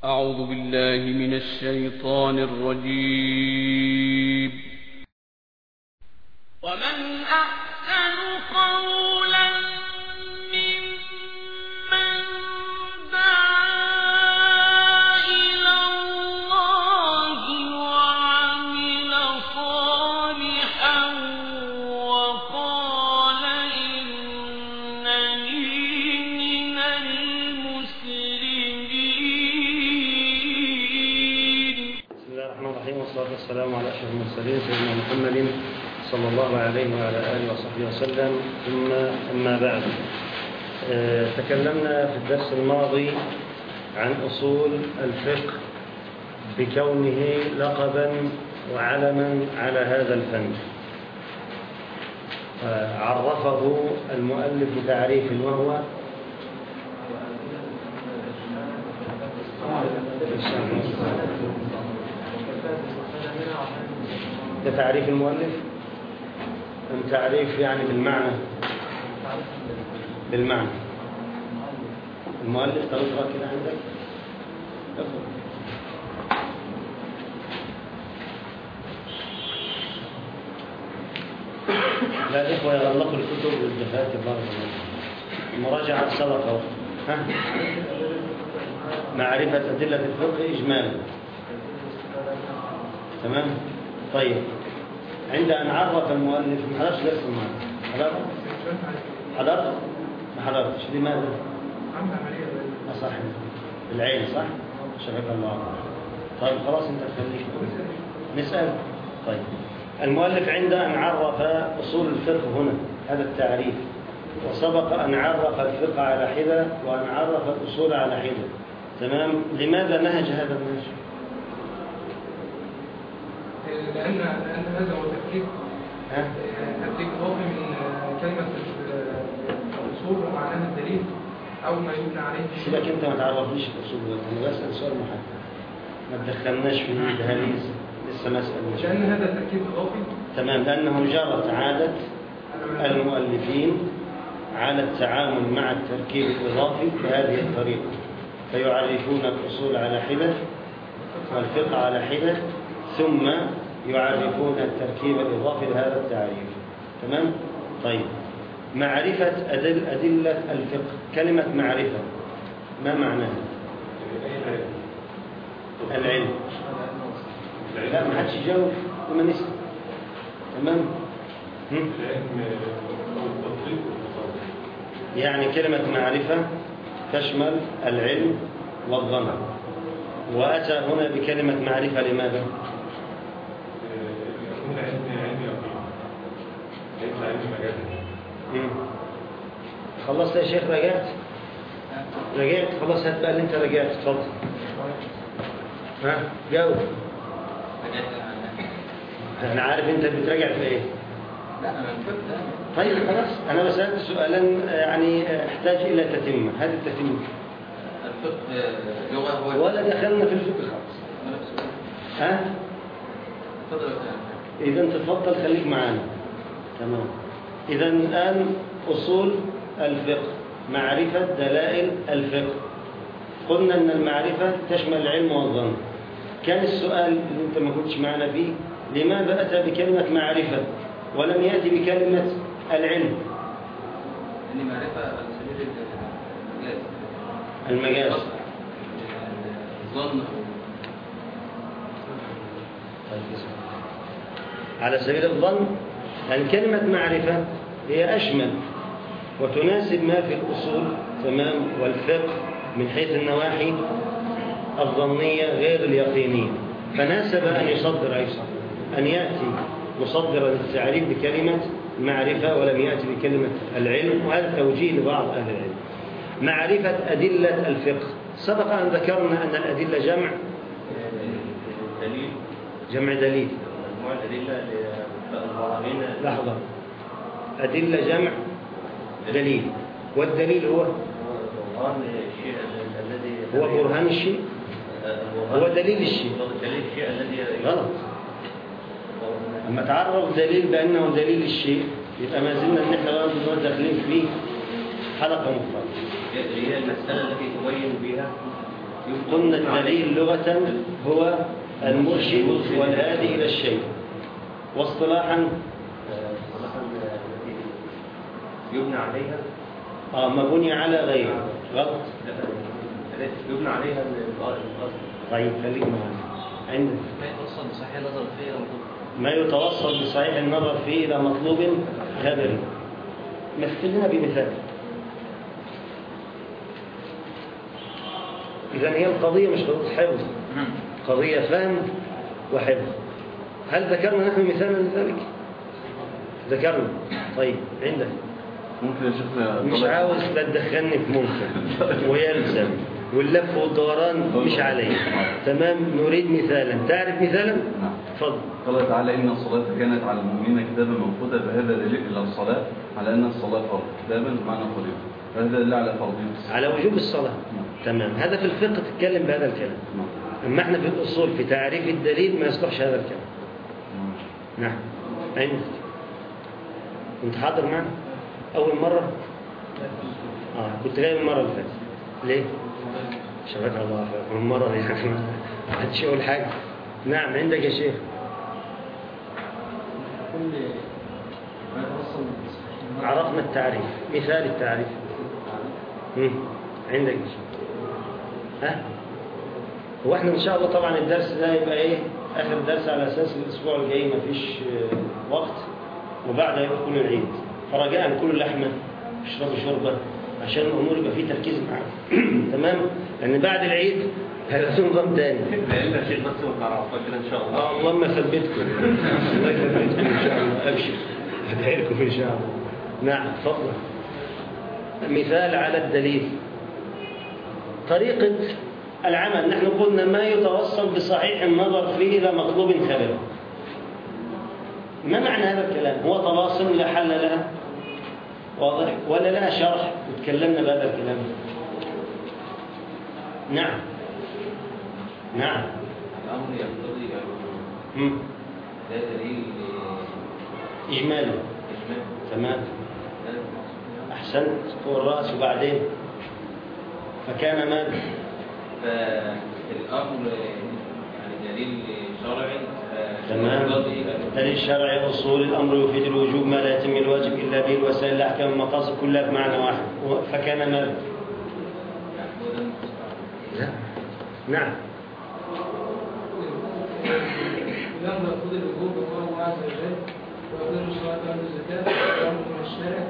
أعوذ بالله من الشيطان الرجيم. ومن أحسن قولا ممن دعا إلى الله وعمل صالحا وقال إنني من المسلمين. بسم الله الرحمن الرحيم، والصلاة والسلام على أشرف المرسلين سيدنا محمد صلى الله عليه وعلى آله وصحبه وسلم. ثم أما بعد، تكلمنا في الدرس الماضي عن أصول الفقه بكونه لقبا وعلما على هذا الفن. عرفه المؤلف بتعريف وهو ده تعريف المؤلف أم تعريف يعني بالمعنى المؤلف تقرأ كده عندك. لا الإخوة يغلقوا الكتب والدفاتر بارك الله. المراجعة سبق معرفة أدلة الفقه إجمالا. تمام. طيب، عند أن عرف المؤلف ما حضرش درس المعنى. حضرت؟ ما حضرتش. لماذا؟ صح، العين صح؟ شفاك الله. طيب خلاص انت خليك نسأل. طيب، المؤلف عند أن عرف أصول الفقه هنا هذا التعريف، وسبق أن عرف الفقه على حدة وأن عرف الأصول على حدة. تمام. لماذا نهج هذا النهج؟ لأن هذا هو تركيب إضافي من كلمة الأصول ومعناها الدليل أو ما يبنى عليه. سيبك أنت ما تعرفنيش الأصول، أنا بسأل سؤال محدد، ما تدخلناش في دهاليز لسه ما سألناش. لأن هذا تركيب إضافي. تمام، لأنه جرت عادة المؤلفين على التعامل مع التركيب الإضافي بهذه الطريقة، فيعرفون الأصول على حدة والفقه على حدة، ثم يعرفون التركيب الإضافي لهذا التعريف. تمام؟ طيب، معرفة أدلة الفقه. كلمة معرفة ما معناها؟ العلم. لا، ما حدش يجاوب وما نسأل. تمام؟ يعني كلمة معرفة تشمل العلم والظن، وأتى هنا بكلمة معرفة لماذا؟ خلصت يا شيخ؟ رجعت خلاص. هات بقى اللي انت رجعت. اتفضل. جاوب. انا عارف انت بتراجع في ايه. لا انا الفقه. طيب خلاص، انا بسألت سؤالا يعني احتاج الى تتمة. هذه التتمة. الفقه لغة هو ولا دخلنا في الفقه خالص. إذا تفضل خليك معانا. تمام. إذا الآن أصول الفقه، معرفة دلائل الفقه. قلنا أن المعرفة تشمل العلم والظن. كان السؤال اللي أنت ما كنتش معنا فيه، لماذا أتى بكلمة معرفة ولم يأتي بكلمة العلم؟ لأن معرفة على سبيل المجاز. الظن على سبيل الظن، لأن كلمة معرفة هي أشمل وتناسب ما في الأصول. تمام. والفقه من حيث النواحي الظنية غير اليقينية، فناسب أن يصدر أيضا أن يأتي مصدرا للتعريف بكلمة معرفة ولم يأتي بكلمة العلم. وهذا توجيه لبعض أهل العلم. معرفة أدلة الفقه. سبق أن ذكرنا أن الأدلة جمع دليل. لحظة. أدلة جمع دليل، والدليل هو برهان الشيء، هو دليل الشيء. غلط. أما تعرف دليل بأنه دليل الشيء يبقى ما زلنا ان احنا بقى داخلين في حلقة مختلفة. هي المسألة التي تبين بها قلنا الدليل لغة هو المرشد والهادي إلى الشيء، واصطلاحا يبنى عليها ما بني على غيره غلط. يبنى عليها الأصل. طيب خليك معنا. عندك ما يتوصل بصحيح النظر فيه ما يتوصل بصحيح النظر فيه إلى مطلوب خبري. مثل لنا بمثال. إذن هي القضية مش قضية حفظ، قضية فهم وحفظ. هل ذكرنا نحن مثالا لذلك؟ ذكرنا. طيب عندك ممكن يا شيخنا مش عاوز لا تدخلني في ممكن ويلزم واللف والدوران مش عليه. تمام. نريد مثالا. تعرف مثالا؟ نعم. تفضل. قال تعالى إن الصلاة كانت على المؤمنين كتابا موقوتا، فهذا دليل إلى الصلاة على أن الصلاة فرض كتابا معنى فريضة، فهذا دليل على فرضية على وجوب الصلاة. تمام. هذا في الفقه تتكلم بهذا الكلام. أما احنا في الأصول في تعريف الدليل ما يصلحش هذا الكلام. نعم. عندك كنت حاضر معنا أول مرة؟ كنت جاي من المرة اللي فاتت. ليه؟ شبك الله من المرة دي ما حدش يقول حاجة. نعم. عندك يا شيخ. عرفنا التعريف. مثال التعريف. عندك يا شيخ. هو احنا ان شاء الله طبعا الدرس ده يبقى ايه اخر درس على اساس الاسبوع الجاي ما فيش وقت، وبعدها يكون العيد، فرجاء كل لحمه اشربوا شوربه عشان الامور يبقى فيه تركيز معاكم. تمام. لان بعد العيد هيبقى في نظام تاني. لأن الشيخ بس وقرأ كده إن شاء الله. اللهم ثبتكم. الله يثبتكم إن شاء الله. أبشر. أدعي لكم إن شاء الله. نعم. تفضل. مثال على الدليل. طريقة العمل. نحن قلنا ما يتوصل بصحيح النظر فيه إلى مطلوب خبره. ما معنى هذا الكلام؟ هو طلاسم لا حل لها، واضح، ولا لها شرح وتكلمنا بهذا الكلام؟ نعم. نعم. الأمر يقتضي ده دليل إجمالي. إجمال. تمام. أحسنت. فوق الرأس. وبعدين فكان ماذا؟ فالأمر يعني دليل شرعي. تمام. دليل شرعي أصول الأمر يفيد الوجوب ما لا يتم الواجب إلا به، الوسائل الأحكام المقاصد كلها بمعنى واحد. فكان ماذا؟ لا. نعم. الأمر يقتضي الوجوب بقول الله عز وجل ويقيم الصلاة ويؤتوا الزكاة ويأمر من الشارع.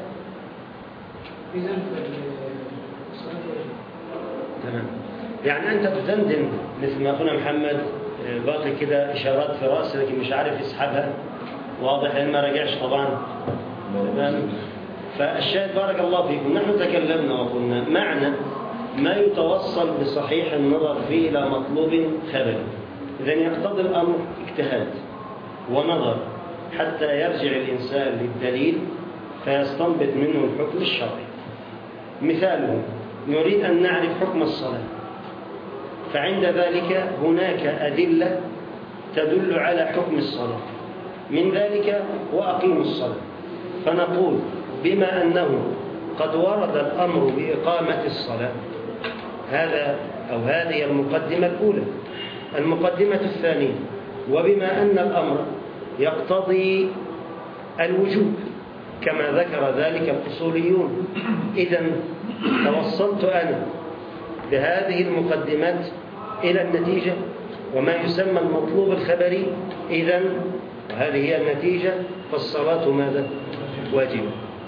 إذا فالصلاة واجب. تمام. يعني أنت تدندن مثل ما أخونا محمد باقي كده إشارات في رأسه لكن مش عارف يسحبها. واضح لأن ما رجعش طبعا. تمام. فالشاهد بارك الله فيكم. نحن تكلمنا وقلنا معنى ما يتوصل بصحيح النظر فيه إلى مطلوب خبري. إذن يقتضي الأمر اجتهاد ونظر حتى يرجع الإنسان للدليل فيستنبط منه الحكم الشرعي. مثاله نريد أن نعرف حكم الصلاة، فعند ذلك هناك أدلة تدل على حكم الصلاة، من ذلك وأقيموا الصلاة. فنقول بما أنه قد ورد الأمر بإقامة الصلاة، هذا أو هذه المقدمة الأولى. المقدمة الثانية، وبما أن الأمر يقتضي الوجوب كما ذكر ذلك الأصوليون، إذن توصلت أنا بهذه المقدمات إلى النتيجة وما يسمى المطلوب الخبري. إذن هذه هي النتيجة، فالصلاة ماذا؟ واجبة.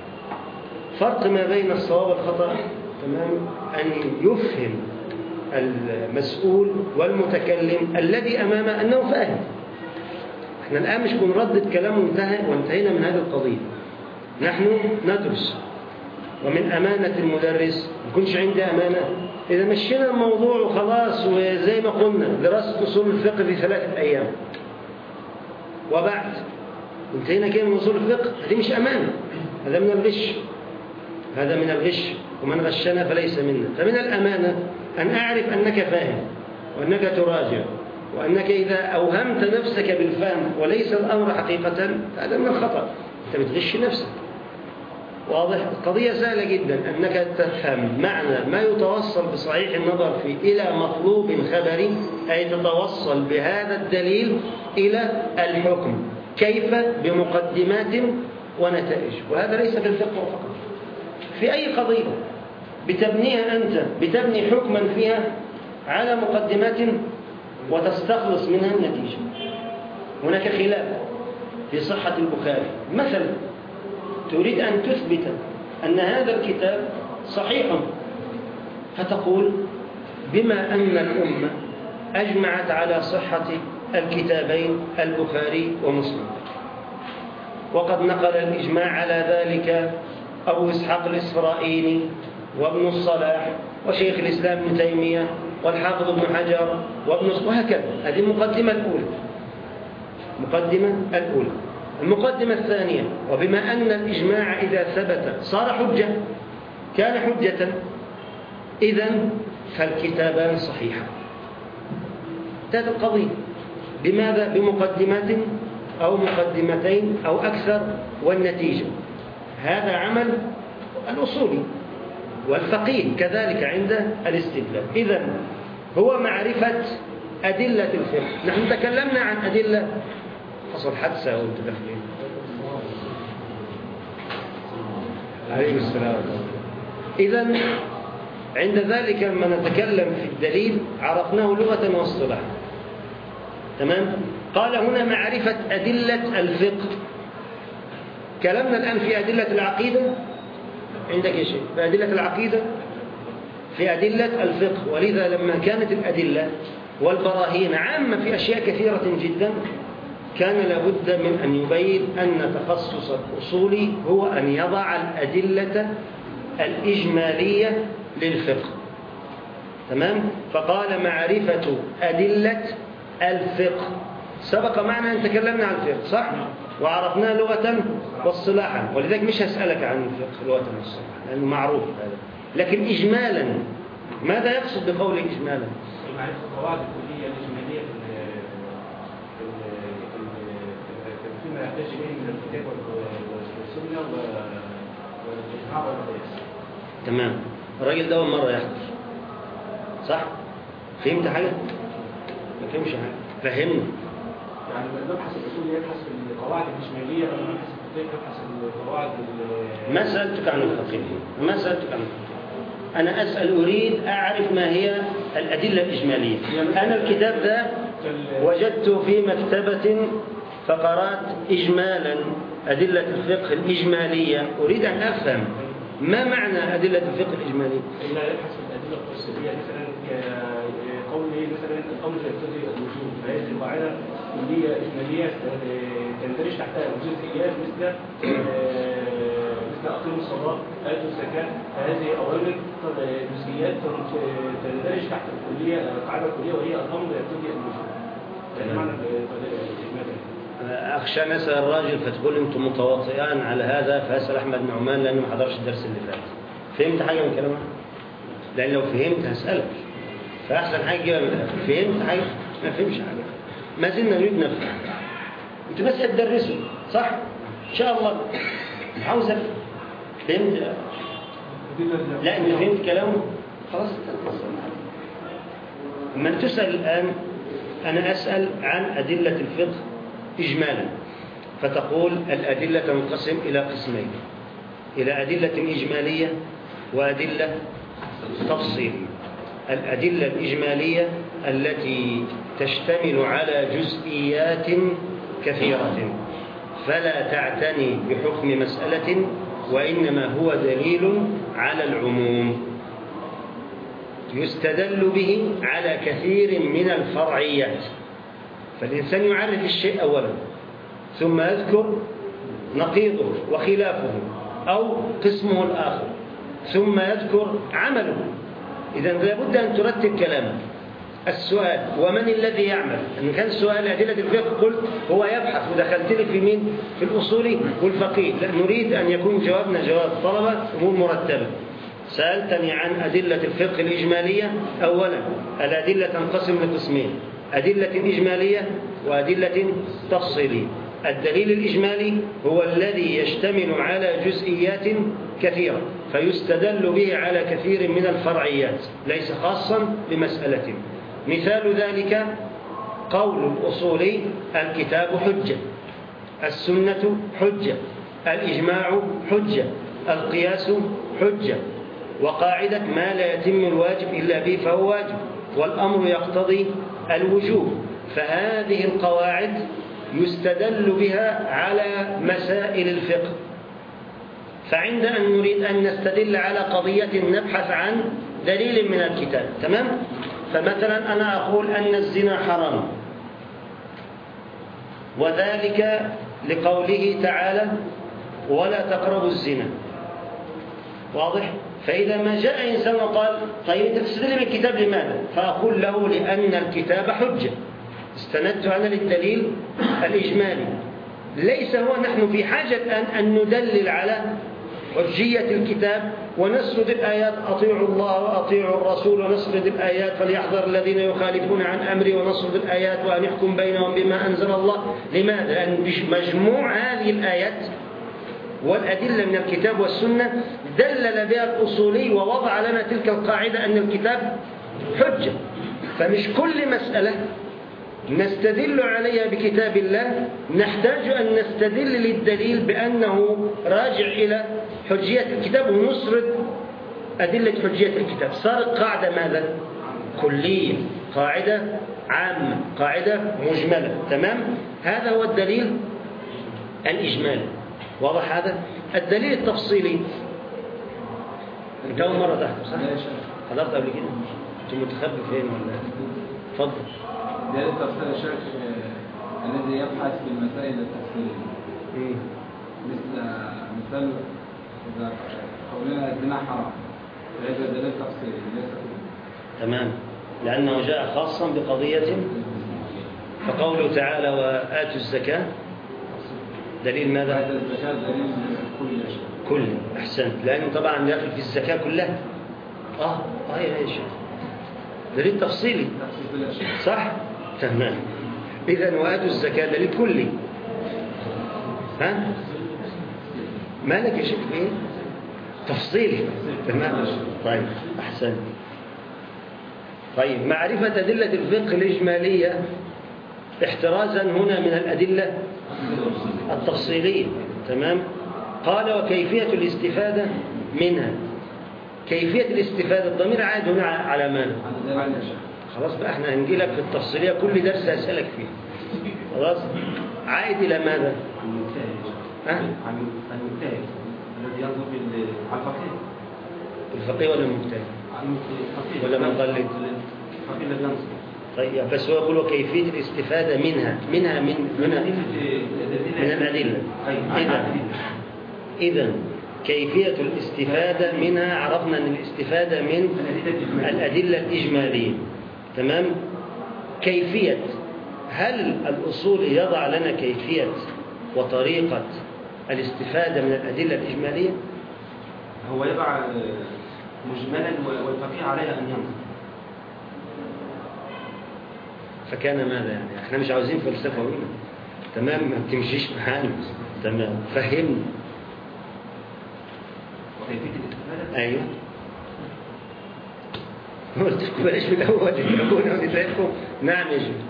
فرق ما بين الصواب والخطأ تمام أن يفهم المسؤول والمتكلم الذي أمامه أنه فاهم. احنا الآن مش بنردد كلام وانتهينا من هذه القضية. نحن ندرس، ومن أمانة المدرس ما يكونش عندي أمانة إذا مشينا الموضوع وخلاص، وزي ما قلنا دراسة أصول الفقه في 3 أيام وبعد انتهينا كده من أصول الفقه. هذه مش أمانة، هذا من الغش، هذا من الغش، ومن غشنا فليس منا. فمن الأمانة أن أعرف أنك فاهم وأنك تراجع، وأنك إذا أوهمت نفسك بالفهم وليس الأمر حقيقة هذا من الخطأ، أنت بتغش نفسك. واضح؟ قضية سهلة جدا أنك تفهم معنى ما يتوصل بصحيح النظر فيه إلى مطلوب خبري، أي تتوصل بهذا الدليل إلى الحكم. كيف؟ بمقدمات ونتائج. وهذا ليس في الفقه فقط، في أي قضية بتبنيها أنت، بتبني حكما فيها على مقدمات وتستخلص منها النتيجة. هناك خلاف في صحة البخاري مثلا، تريد أن تثبت أن هذا الكتاب صحيح، فتقول بما أن الأمة أجمعت على صحة الكتابين البخاري ومسلم، وقد نقل الإجماع على ذلك أبو إسحاق الإسرائيلي وابن الصلاح وشيخ الإسلام ابن تيمية والحافظ ابن حجر وهكذا. هذه المقدمة الأولى. المقدمة الثانية: وبما أن الإجماع إذا ثبت صار حجة، كان حجة، إذن فالكتابان صحيحان. هذه القضية. بماذا؟ بمقدمات أو مقدمتين أو أكثر، والنتيجة. هذا عمل الأصولي والفقيه كذلك عند الاستدلال. إذن هو معرفة أدلة الفقه. نحن تكلمنا عن أدلة، حصل حادثة وانت داخلين. عليه السلام. إذن عند ذلك لما نتكلم في الدليل عرفناه لغة واصطلاحا. تمام؟ قال هنا معرفة أدلة الفقه. كلامنا الآن في أدلة العقيدة. عندك يا شيخ في أدلة العقيدة، في أدلة الفقه. ولذا لما كانت الأدلة والبراهين عامة في أشياء كثيرة جدا، كان لابد من أن يبين أن تخصص الأصولي هو أن يضع الأدلة الإجمالية للفقه. تمام؟ فقال معرفة أدلة الفقه. سبق معنا أن تكلمنا عن الفقه، صح؟ وعرفناه لغة واصطلاحا، ولذلك مش هسألك عن الفقه لغة واصطلاحا لأنه معروف هذا. لكن إجمالا ماذا يقصد بقول إجمالا؟ معرفة القواعد الكلية الإجمالية فيما يحتاج إليه من الكتاب والسنة والإجماع والقياس. تمام. الراجل ده أول مرة يحضر، صح؟ فهمت حاجة؟ ما فهمش حاجة. فهمنا. يعني المبحث الأصولي يبحث في القواعد الإجمالية، والمبحث الفقهي يبحث في القواعد. ما سألتك عن الفقه، ما سألتك عن الفقه. أنا أسأل، أريد أعرف ما هي الأدلة الإجمالية. أنا الكتاب ده وجدت في مكتبة فقرات إجمالا أدلة الفقه الإجمالية. أريد أن أفهم ما معنى أدلة الفقه الإجمالية. لا يبحث في الأدلة التفصيلية، مثلا قوله مثلا الأمر يقتضي الوجوب، فهذه قاعدة كلية إجمالية تندرج تحتها الجزئيات مثل أقيموا الصلاة، آتوا الزكاة. فهذه أوامر جزئيات تندرج تحت الكلية، القاعدة الكلية، وهي الأمر يقتضي الوجوب. هذا معنى الإجمالي. أخشى نسأل الراجل فتقول أنتم متواطئان على هذا، فأسأل أحمد نعمان لأنه ما حضرش الدرس اللي فات. فهمت حاجة من كلامه؟ لأن لو فهمت هسألك، فأحسن حاجة جيبها من الآخر. فهمت حاجة؟ ما فهمش حاجة. ما زلنا نريد نفهم. أنتوا بس هتدرسوا، صح؟ إن شاء الله. عاوز أفهم. فهمت؟ لا أنت فهمت كلامه؟ خلاص. أما أن تسأل الآن، أنا أسأل عن أدلة الفقه إجمالا، فتقول الأدلة تنقسم إلى قسمين: إلى أدلة إجمالية وأدلة تفصيلية. الأدلة الإجمالية التي تشتمل على جزئيات كثيرة، فلا تعتني بحكم مسألة، وإنما هو دليل على العموم، يستدل به على كثير من الفرعيات. فالإنسان يعرف الشيء أولا، ثم يذكر نقيضه وخلافه أو قسمه الآخر، ثم يذكر عمله. إذن لابد أن ترتب كلامك. السؤال: ومن الذي يعمل؟ إن كان سؤال أدلة الفقه قلت هو يبحث، ودخلت لي في مين؟ في الأصولي والفقيه. لا، نريد أن يكون جوابنا جواب طلبة أمور مرتبة. سألتني عن أدلة الفقه الإجمالية. أولا، الأدلة تنقسم لقسمين: أدلة إجمالية وأدلة تفصيلية. الدليل الإجمالي هو الذي يشتمل على جزئيات كثيرة فيستدل به على كثير من الفرعيات ليس خاصا بمسألة. مثال ذلك قول الأصولي: الكتاب حجة، السنة حجة، الإجماع حجة، القياس حجة، وقاعدة ما لا يتم الواجب إلا به فهو واجب، والأمر يقتضي الوجوب. فهذه القواعد يستدل بها على مسائل الفقه. فعند أن نريد أن نستدل على قضية نبحث عن دليل من الكتاب، تمام؟ فمثلا أنا أقول أن الزنا حرام، وذلك لقوله تعالى: ولا تقربوا الزنا. واضح؟ فإذا ما جاء إنسان وقال: طيب تستدل من الكتاب لماذا؟ فأقول له: لأن الكتاب حجة، استندت أنا للدليل الإجمالي. ليس هو نحن في حاجة الآن أن ندلل على حجية الكتاب ونسرد الآيات: أطيعوا الله وأطيعوا الرسول، ونسرد الآيات: فليحذر الذين يخالفون عن أمري، ونسرد الآيات: وأن يحكم بينهم بما أنزل الله. لماذا؟ لأن مجموع هذه الآيات والأدلة من الكتاب والسنة دلل بها الأصولي ووضع لنا تلك القاعدة أن الكتاب حجة. فمش كل مسألة نستدل عليها بكتاب الله نحتاج أن نستدل للدليل بأنه راجع إلى حجية الكتاب ونسرد أدلة حجية الكتاب. صارت قاعدة ماذا؟ كلية، قاعدة عامة، قاعدة مجملة، تمام؟ هذا هو الدليل الإجمالي. واضح هذا؟ الدليل التفصيلي انت أول مرة تحت صح؟ حضرت قبل كده؟ كنت متخبي فين ولا؟ اتفضل. دليل التفصيل يا شيخ الذي يبحث في المسائل التفصيلية مثل إذا قولنا الزنا حرام فهذا دليل تفصيلي ليس تمام، لأنه جاء خاصا بقضية. فقوله تعالى: وآتوا الزكاة دليل ماذا؟ هذا الزكاة دليل كل أحسنت، لأنه طبعا داخل في الزكاة كلها. يا شيخ دليل تفصيلي صح؟ تمام. إذن وآتوا الزكاة دليل كلي. ها؟ مالك يا شيخ إيه؟ تفصيلي. تمام. طيب أحسنت. طيب معرفة أدلة الفقه الإجمالية احترازا هنا من الأدلة التفصيلية، تمام؟ قال: وكيفية الاستفادة منها. كيفية الاستفادة الضمير عائد هنا على ماذا؟ خلاص بقى احنا هنجي لك في التفصيلية كل درس أسألك فيه. خلاص عائد إلى ماذا؟ المجتهد الذي ينظر في الفقيه. الفقيه ولا المجتهد؟ ولا مقلد؟ الفقيه الذي ينظر. طيب بس هو يقول: وكيفية الاستفادة منها من الأدلة. إذن كيفية الاستفادة منها عرفنا أن الاستفادة من الأدلة الإجمالية، تمام؟ كيفية، هل الأصول يضع لنا كيفية وطريقة الاستفادة من الأدلة الإجمالية؟ هو يضع مجملا والفقيه عليها أن ينظر. فكان ماذا يعني؟ احنا مش عاوزين فلسفة هنا، تمام؟ ما بتمشيش معانا، تمام؟ فهمني. وكيفية الاستفادة؟ أيوه. قلت لكم بلاش من الأول تتعبونا ونتعبكم. نعم يا جميل.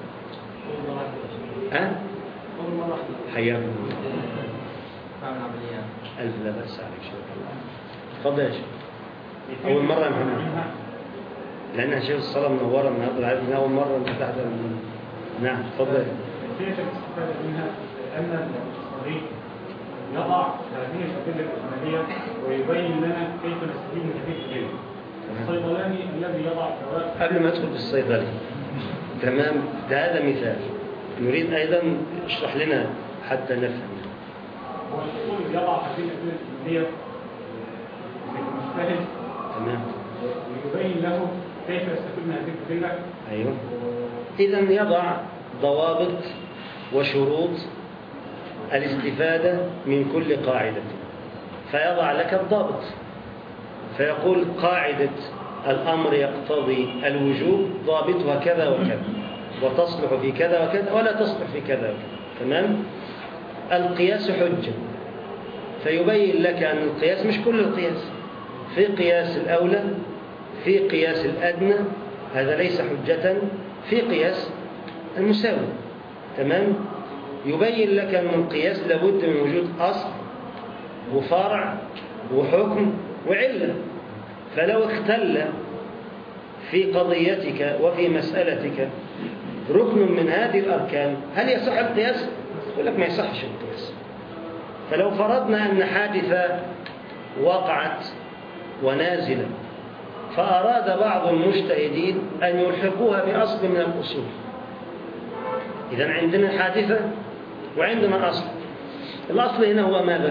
أول مرة حياكم فعلا عملية. ألف لا بأس عليك شكرا. تفضل يا شيخ. أول مرة يا محمد. لأنها شيخ الصلاة منورة النهارده، عارف إن أول مرة أنت تحضر. نعم تفضل. كيفية الاستفادة منها لأن الطريق يضع هذه الأدلة الإجمالية ويبين لنا كيف نستفيد من هذه الأدلة. الصيدلاني الذي يضع دواء. قبل ما أدخل في الصيدلي، تمام؟ ده هذا مثال. نريد أيضا اشرح لنا حتى نفهم. هو الأصول يضع هذه الأدلة الإجمالية للمجتهد، تمام، ويبين له كيف يستفيد من هذه الأدلة. أيوه. إذن يضع ضوابط وشروط الاستفادة من كل قاعدة، فيضع لك الضابط، فيقول: قاعدة الأمر يقتضي الوجوب ضابطها كذا وكذا، وتصلح في كذا وكذا، ولا تصلح في كذا وكذا، تمام؟ القياس حجة، فيبين لك أن القياس مش كل القياس، في قياس الأولى، في قياس الأدنى، هذا ليس حجة، في قياس المساوي. تمام؟ يبين لك أن القياس لابد من وجود أصل وفرع وحكم وعلة، فلو اختل في قضيتك وفي مسألتك ركن من هذه الأركان هل يصح القياس؟ يقول لك ما يصحش القياس. فلو فرضنا أن حادثة وقعت ونازلة فأراد بعض المجتهدين أن يلحقوها بأصل من الأصول، إذن عندنا حادثة وعندنا أصل. الأصل هنا هو ماذا؟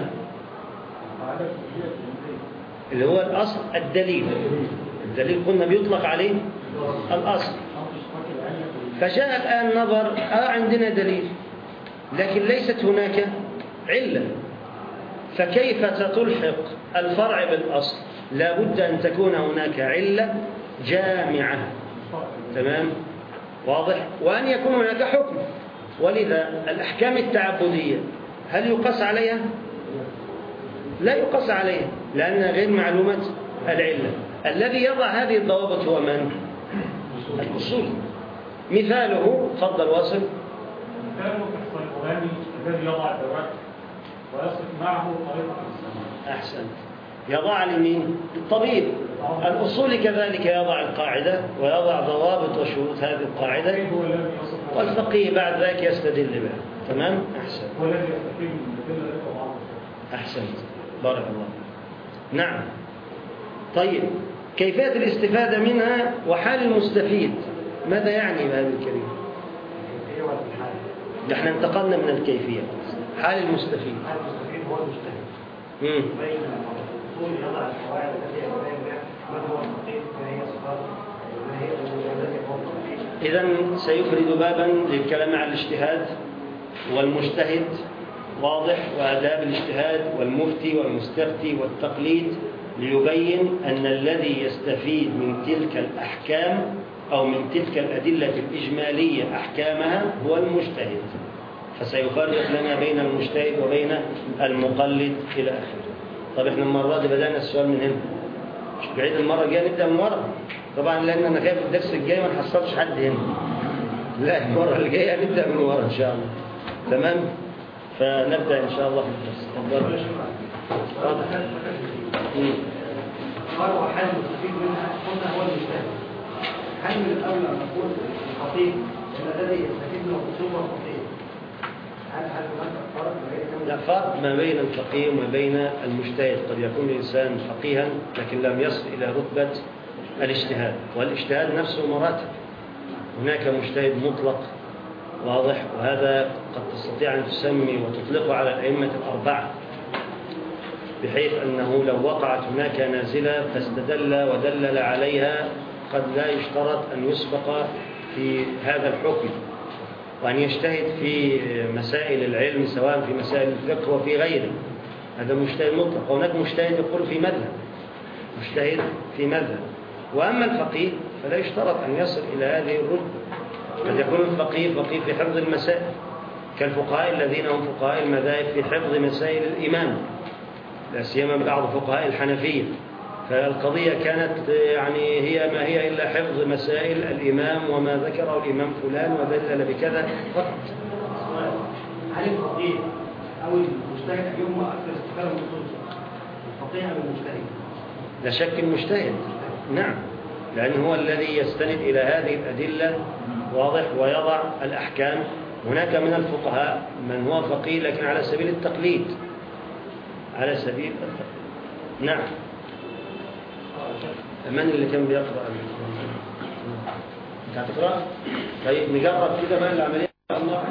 اللي هو الأصل الدليل. الدليل قلنا بيطلق عليه الأصل. فجاء الآن نظر عندنا دليل لكن ليست هناك علة، فكيف تلحق الفرع بالأصل؟ لا بد أن تكون هناك علة جامعة. تمام؟ واضح؟ وأن يكون هناك حكم. ولذا الأحكام التعبدية هل يقاس عليها؟ لا يقاس عليها لأنها غير معلومة العلة. الذي يضع هذه الضوابط هو من؟ الأصول. مثاله تفضل واصل. مثاله الصيدلاني الذي يضع الدواء ويصف معه طريقة السماء. أحسنت. يضع لمين؟ الطبيب. الأصول كذلك يضع القاعدة ويضع ضوابط وشروط هذه القاعدة، والفقيه بعد ذلك يستدل بها. تمام؟ أحسن. هو الذي يستفيد من الأدلة بعضها. أحسنت، بارك الله. نعم. طيب كيفية الاستفادة منها وحال المستفيد ماذا يعني بهذا الكلمة؟ نحن انتقلنا من الكيفية. حال المستفيد. حال المستفيد هو المجتهد. بين الأصول يضع القواعد التي يبين بها ما هو الفقيه، ما هي صفاته، ما هي التي هو الفقيه. إذن سيفرد بابا للكلام عن الاجتهاد والمجتهد، واضح، وآداب الاجتهاد والمفتي والمستفتي والتقليد، ليبين أن الذي يستفيد من تلك الأحكام أو من تلك الأدلة الإجمالية أحكامها هو المجتهد. فسيفرق لنا بين المجتهد وبين المقلد إلى آخره. طب إحنا المرة دي بدأنا السؤال من هنا، مش بعيد المرة الجاية نبدأ من ورا طبعا، لأن أنا خايف الدرس الجاي ما نحصلش حد هنا. لا، المرة الجاية نبدأ من ورا إن شاء الله. تمام؟ فنبدأ إن شاء الله في الدرس. تفضل. قال وحال المستفيد منها قلنا هو المجتهد. هل من الأولى أن نقول الخطيب الذي يستفيد من الأصول والفقيه؟ هل هناك فرق بين؟ لا فرق ما بين الفقيه وما بين المجتهد. قد يكون الإنسان فقيها لكن لم يصل إلى رتبة الاجتهاد، والاجتهاد نفسه مراتب. هناك مجتهد مطلق واضح، وهذا قد تستطيع أن تسمي وتطلقه على الأئمة الأربعة، بحيث أنه لو وقعت هناك نازلة فاستدل ودلل عليها قد لا يشترط أن يسبق في هذا الحكم، وأن يجتهد في مسائل العلم سواء في مسائل الفقه وفي غيره. هذا مجتهد مطلق. وهناك مجتهد يقول في مذهب، مجتهد في مذهب. وأما الفقيه فلا يشترط أن يصل إلى هذه الرتبة. قد يكون الفقيه فقيه في حفظ المسائل كالفقهاء الذين هم فقهاء المذاهب في حفظ مسائل الإمام، لا سيما بعض فقهاء الحنفية، فالقضية كانت يعني هي ما هي إلا حفظ مسائل الإمام وما ذكره الإمام فلان ودلل بكذا فقط. هل الفقيه أو المجتهد أيهما أكثر استفادة من الأصول؟ الفقيه أو المجتهد؟ لا شك المجتهد، نعم، لأنه هو الذي يستند إلى هذه الأدلة واضح ويضع الأحكام. هناك من الفقهاء من هو فقيه لكن على سبيل التقليد، على سبيل التقليد. نعم. من اللي كان بيقرأ؟ انت هتقرأ؟ طيب نجرب كده بقى العملية ان شاء الله.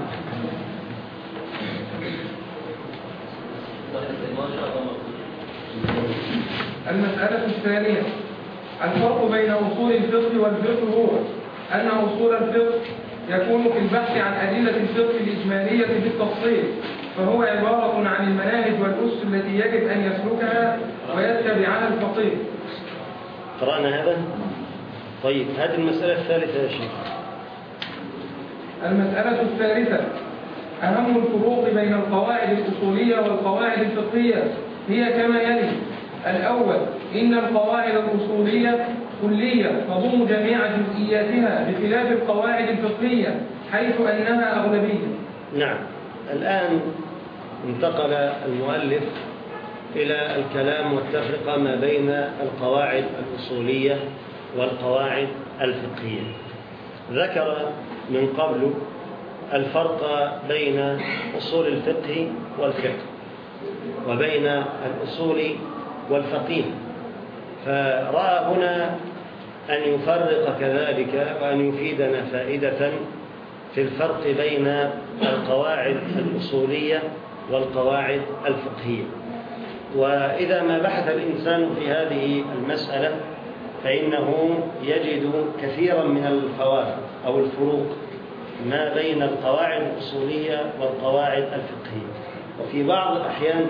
المسألة الثانية: الفرق بين أصول الفقه والفقه هو أن أصول الفقه يكون في البحث عن أدلة الفقه الإجمالية بالتفصيل، فهو عبارة عن المناهج والأسس التي يجب أن يسلكها ويتبعها الفقيه. قرأنا هذا؟ طيب هذه المسألة الثالثة يا شيخ. المسألة الثالثة: أهم الفروق بين القواعد الأصولية والقواعد الفقهية هي كما يلي: الأول، إن القواعد الأصولية كلية تضم جميع جزئياتها بخلاف القواعد الفقهية حيث أنها أغلبية. نعم. الآن انتقل المؤلف إلى الكلام والتفرقة ما بين القواعد الأصولية والقواعد الفقهية. ذكر من قبل الفرق بين أصول الفقه والفقه وبين الأصول والفقيه، فرأى هنا أن يفرق كذلك وأن يفيدنا فائدة في الفرق بين القواعد الأصولية والقواعد الفقهية. وإذا ما بحث الإنسان في هذه المسألة فإنه يجد كثيرا من الفوارق أو الفروق ما بين القواعد الأصولية والقواعد الفقهية، وفي بعض الأحيان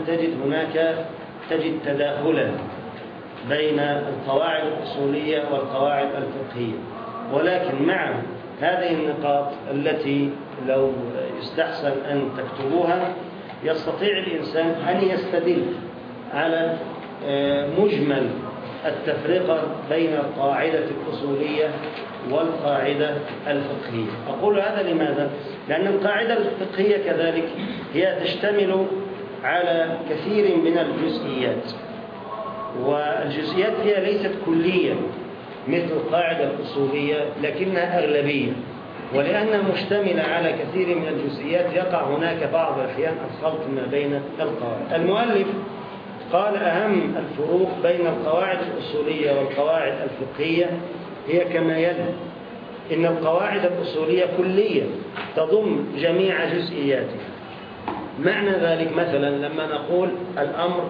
تجد تداخلا بين القواعد الأصولية والقواعد الفقهية. ولكن مع هذه النقاط التي لو يستحسن أن تكتبوها يستطيع الإنسان أن يستدل على مجمل التفرقة بين القاعدة الأصولية والقاعدة الفقهية. أقول هذا لماذا؟ لأن القاعدة الفقهية كذلك هي تشتمل على كثير من الجزئيات، والجزئيات هي ليست كلية مثل القاعدة الأصولية لكنها أغلبية، ولأنها مشتملة على كثير من الجزئيات يقع هناك بعض الأحيان الخلط ما بين القواعد. المؤلف قال أهم الفروق بين القواعد الأصولية والقواعد الفقهية هي كما يلي: إن القواعد الأصولية كلية تضم جميع جزئياتها. معنى ذلك مثلا لما نقول الأمر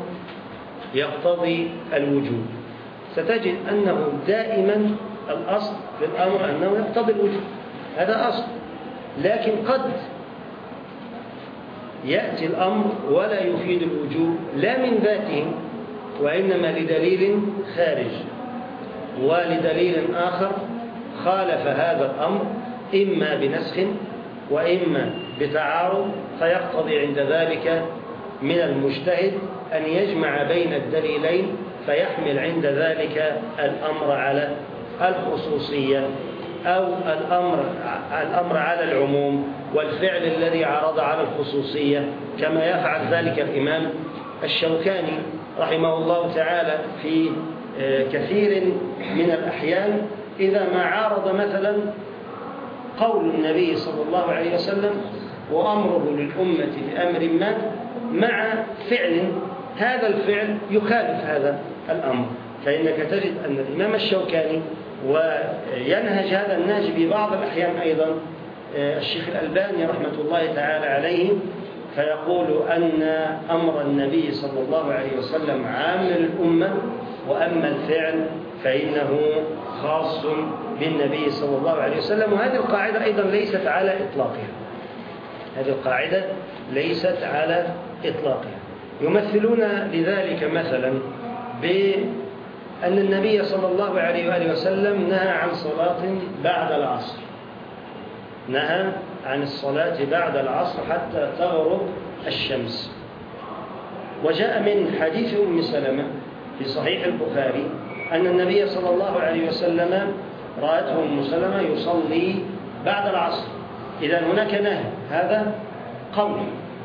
يقتضي الوجوب، ستجد أنه دائما الأصل في الأمر أنه يقتضي الوجوب، هذا أصل. لكن قد يأتي الأمر ولا يفيد الوجوب لا من ذاته وإنما لدليل خارج، ولدليل آخر خالف هذا الأمر إما بنسخ وإما بتعارض، فيقتضي عند ذلك من المجتهد أن يجمع بين الدليلين فيحمل عند ذلك الأمر على الخصوصية أو الأمر على العموم، والفعل الذي عرض على الخصوصية، كما يفعل ذلك الإمام الشوكاني رحمه الله تعالى في كثير من الأحيان إذا ما عارض مثلا قول النبي صلى الله عليه وسلم وأمره للأمة بأمر ما مع فعل هذا الفعل يخالف هذا الأمر، فإنك تجد أن الإمام الشوكاني وينهج هذا النهج ببعض الأحيان أيضا الشيخ الألباني رحمة الله تعالى عليه، فيقول أن أمر النبي صلى الله عليه وسلم عام للأمة، وأما الفعل فإنه خاص بالنبي صلى الله عليه وسلم. وهذه القاعدة أيضا ليست على إطلاقها، هذه القاعدة ليست على إطلاقها. يمثلون لذلك مثلا بأن النبي صلى الله عليه وآله وسلم نهى عن صلاة بعد العصر، نهى عن الصلاة بعد العصر حتى تغرب الشمس. وجاء من حديث أم سلمة في صحيح البخاري أن النبي صلى الله عليه وسلم رأته أم سلمة يصلي بعد العصر، إذا هناك نهي، هذا قول.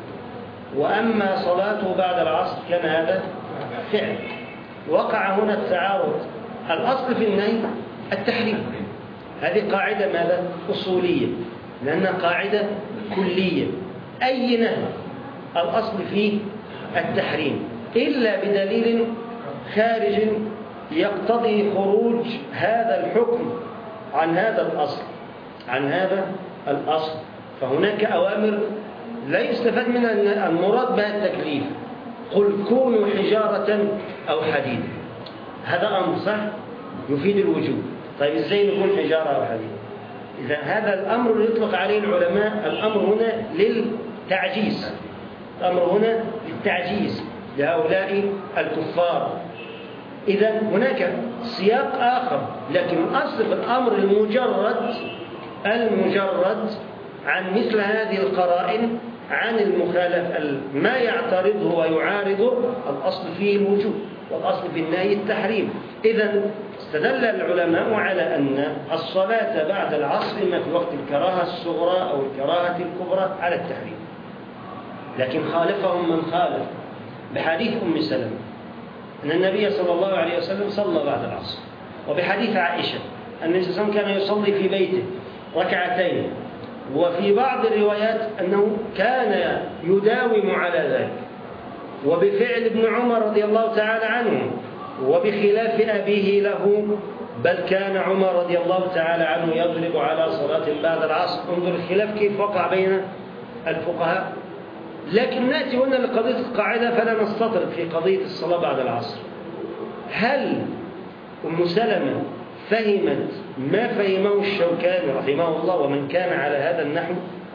وأما صلاته بعد العصر كان هذا فعل. وقع هنا التعارض، الأصل في النهي التحريم، هذه قاعدة ماذا؟ أصولية، لأنها قاعدة كلية، أي نهي الأصل فيه التحريم إلا بدليل خارج يقتضي خروج هذا الحكم عن هذا الأصل، عن هذا الأصل. فهناك أوامر لا يستفاد منها المراد بها التكليف، قل كونوا حجارة أو حديد، هذا أمر صح يفيد الوجوب. طيب إزاي نكون حجارة أو حديد؟ إذا هذا الأمر يطلق عليه العلماء الأمر هنا للتعجيز، الأمر هنا للتعجيز لهؤلاء الكفار. إذا هناك سياق آخر، لكن أصل الأمر المجرد عن مثل هذه القرائن عن المخالف ما يعترضه ويعارضه الأصل فيه الوجوب والأصل في النهي التحريم. إذن استدل العلماء على أن الصلاة بعد العصر إما في وقت الكراهة الصغرى أو الكراهة الكبرى على التحريم، لكن خالفهم من خالف بحديث أم سلمة أن النبي صلى الله عليه وسلم صلى بعد العصر، وبحديث عائشة أن النبي صلى الله عليه وسلم كان يصلي في بيته ركعتين، وفي بعض الروايات أنه كان يداوم على ذلك، وبفعل ابن عمر رضي الله تعالى عنه وبخلاف أبيه له، بل كان عمر رضي الله تعالى عنه يضرب على صلاة بعد العصر. انظر الخلاف كيف وقع بين الفقهاء. لكن نأتي هنا لقضية القاعدة فلا نستطرد في قضية الصلاة بعد العصر. هل أم سلمة فهمت ما فهمه الشوكاني رحمه الله ومن كان على هذا النحو،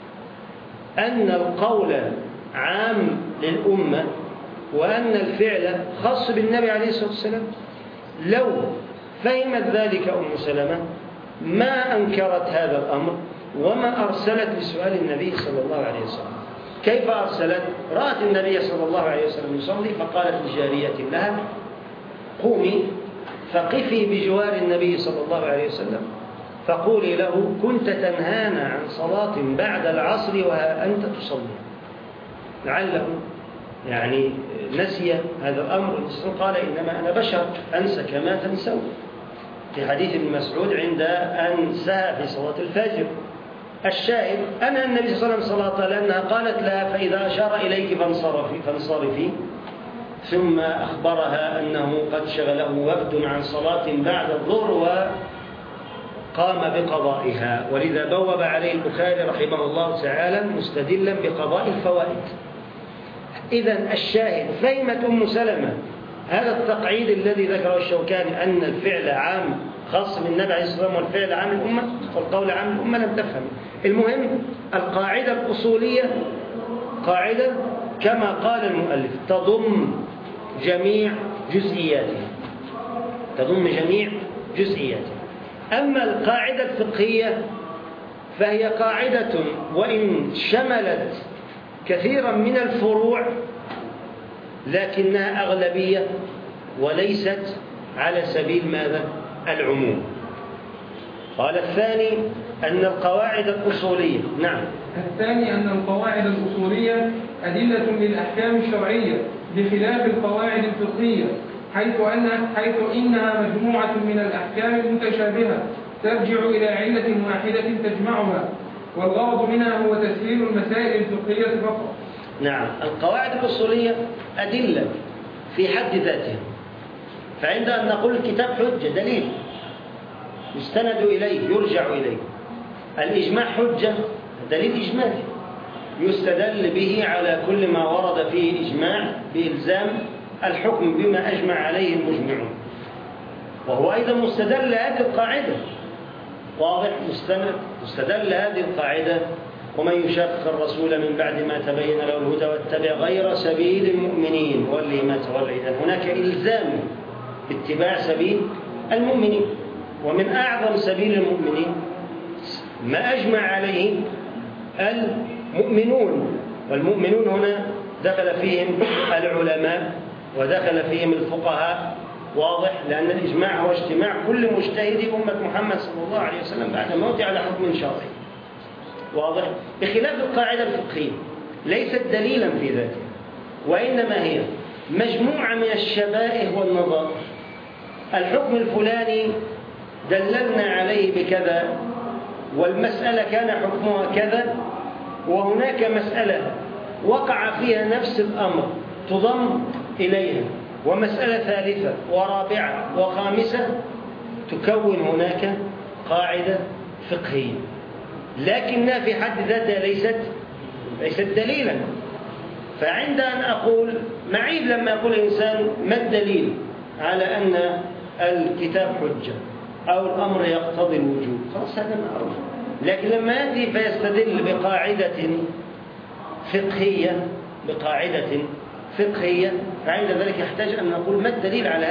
أن القول عام للأمة وأن الفعل خاص بالنبي عليه الصلاة والسلام؟ لو فهمت ذلك أم سلمة ما أنكرت هذا الأمر وما أرسلت لسؤال النبي صلى الله عليه وسلم. كيف أرسلت؟ رأت النبي صلى الله عليه وسلم يصلي فقالت لجارية لها قومي فقفي بجوار النبي صلى الله عليه وسلم فقولي له كنت تنهانا عن صلاة بعد العصر وها أنت تصلي. لعله يعني نسي هذا الأمر، قال إنما أنا بشر أنسى كما تنسون، في حديث ابن مسعود عند أن سهى في صلاة الفجر. الشاهد أن النبي صلى الله عليه وسلم صلاة لأنها قالت لها فإذا أشار إليك فانصرفي، ثم أخبرها أنه قد شغله وفد عن صلاة بعد الظهر وقام بقضائها، ولذا بوب عليه البخاري رحمه الله تعالى مستدلا بقضاء الفوائد. إذن الشاهد فهمت أم سلمة هذا التقعيد الذي ذكره الشوكاني أن الفعل عام خاص بالنبي عليه الصلاة والسلام والفعل عام الأمة والقول عام الأمة، لم تفهم. المهم القاعدة الأصولية قاعدة كما قال المؤلف تضم جميع جزئياتها، تضم جميع جزئياتها. أما القاعدة الفقهية فهي قاعدة وإن شملت كثيرا من الفروع لكنها أغلبية وليست على سبيل ماذا؟ العموم. قال الثاني أن القواعد الأصولية الثاني أن القواعد الأصولية أدلة للأحكام الشرعية بخلاف القواعد الفقهية، حيث إنها مجموعة من الأحكام المتشابهة ترجع إلى علة واحدة تجمعها، والغرض منها هو تسهيل المسائل الفقهية فقط. نعم، القواعد الأصولية أدلة في حد ذاتها، فعند أن نقول الكتاب حجة دليل يستند إليه يرجع إليه. الإجماع حجة دليل إجمالي يستدل به على كل ما ورد فيه إجماع بإلزام الحكم بما أجمع عليه المجمعون، وهو أيضا مستدل هذه القاعدة، واضح؟ مستدل هذه القاعدة ومن يشاقق الرسول من بعد ما تبين له الهدى واتبع غير سبيل المؤمنين واللي ما تولى. إذن هناك إلزام باتباع سبيل المؤمنين، ومن أعظم سبيل المؤمنين ما أجمع عليه المؤمنون، والمؤمنون هنا دخل فيهم العلماء ودخل فيهم الفقهاء، واضح؟ لأن الإجماع هو اجتماع كل مجتهد أمة محمد صلى الله عليه وسلم بعد موته على حكم شرعي، واضح؟ بخلاف القاعدة الفقهية ليست دليلا في ذاتها، وإنما هي مجموعة من الشبائه والنظائر. الحكم الفلاني دللنا عليه بكذا، والمسألة كان حكمها كذا، وهناك مسألة وقع فيها نفس الأمر تضم إليها، ومسألة ثالثة ورابعة وخامسة، تكون هناك قاعدة فقهية، لكنها في حد ذاتها ليست دليلا. فعند أن أقول معيب لما يقول الإنسان ما الدليل على أن الكتاب حجة أو الأمر يقتضي الوجوب، خلاص هذا معروف. لكن لما يأتي فيستدل بقاعدة فقهية فعند ذلك يحتاج أن نقول ما الدليل على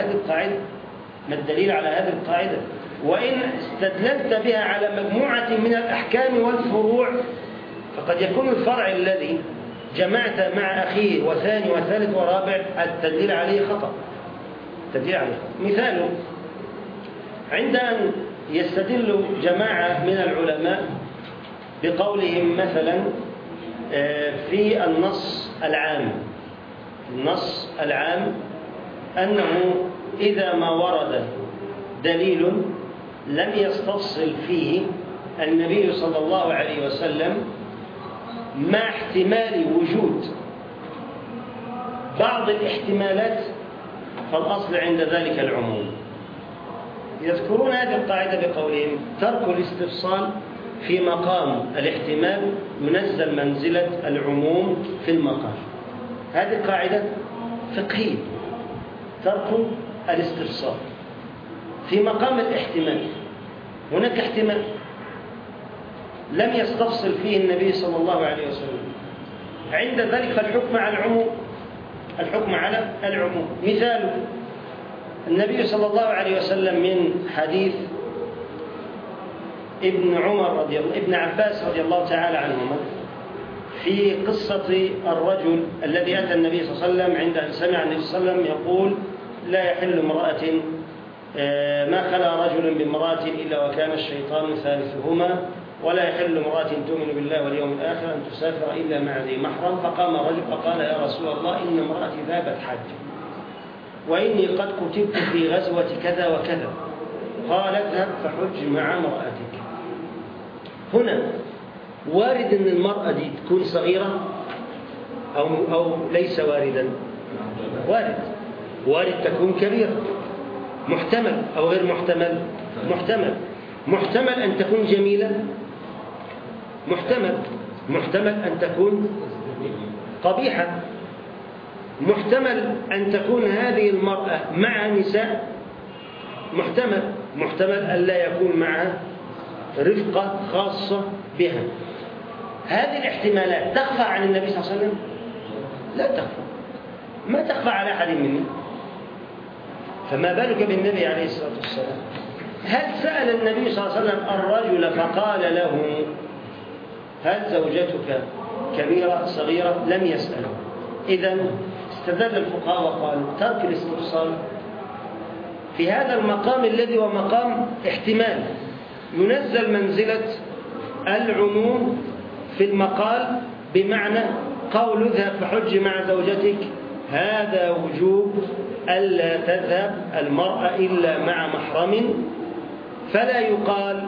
هذه القاعدة، وإن استدللت بها على مجموعة من الأحكام والفروع فقد يكون الفرع الذي جمعت مع أخيه وثاني وثالث ورابع التدليل عليه خطأ. التدليل عليه خطأ. مثال: عند أن يستدل جماعة من العلماء بقولهم مثلا في النص العام أنه إذا ما ورد دليل لم يستفصل فيه النبي صلى الله عليه وسلم مع احتمال وجود بعض الاحتمالات فالأصل عند ذلك العموم. يذكرون هذه القاعدة بقولهم: ترك الاستفصال في مقام الاحتمال ينزل منزلة العموم في المقام. هذه قاعدة فقهية، ترك الاستفصال في مقام الاحتمال. هناك احتمال لم يستفصل فيه النبي صلى الله عليه وسلم، عند ذلك الحكم على العموم. مثال: النبي صلى الله عليه وسلم من حديث ابن عباس رضي الله تعالى عنهما في قصة الرجل الذي أتى النبي صلى الله عليه وسلم عند أن سمع النبي صلى الله عليه وسلم يقول: لا يحل امرأة ما خلا رجل بامرأة إلا وكان الشيطان ثالثهما، ولا يحل امرأة تؤمن بالله واليوم الآخر أن تسافر إلا مع ذي محرم. فقام رجل فقال: يا رسول الله، إن امرأتي ذهبت حج وإني قد كتبت في غزوة كذا وكذا. قال: اذهب فحج مع امرأتك. هنا وارد أن المرأة دي تكون صغيرة أو ليس واردا؟ وارد تكون كبيرة. محتمل أو غير محتمل؟ محتمل أن تكون جميلة، محتمل أن تكون قبيحة، محتمل أن تكون هذه المرأة مع نساء، محتمل أن لا يكون معها رفقة خاصة بها. هذه الاحتمالات تخفى عن النبي صلى الله عليه وسلم؟ لا تخفى، ما تخفى على أحد منا، فما بالك بالنبي عليه الصلاة والسلام. هل سأل النبي صلى الله عليه وسلم الرجل فقال له: هل زوجتك كبيرة صغيرة؟ لم يسأله. إذن استدل الفقهاء وقالوا: ترك الاستفصال في هذا المقام الذي هو مقام احتمال ينزل منزلة العموم في المقال، بمعنى قول: اذهب فحج مع زوجتك، هذا وجوب ألا تذهب المرأة إلا مع محرم، فلا يقال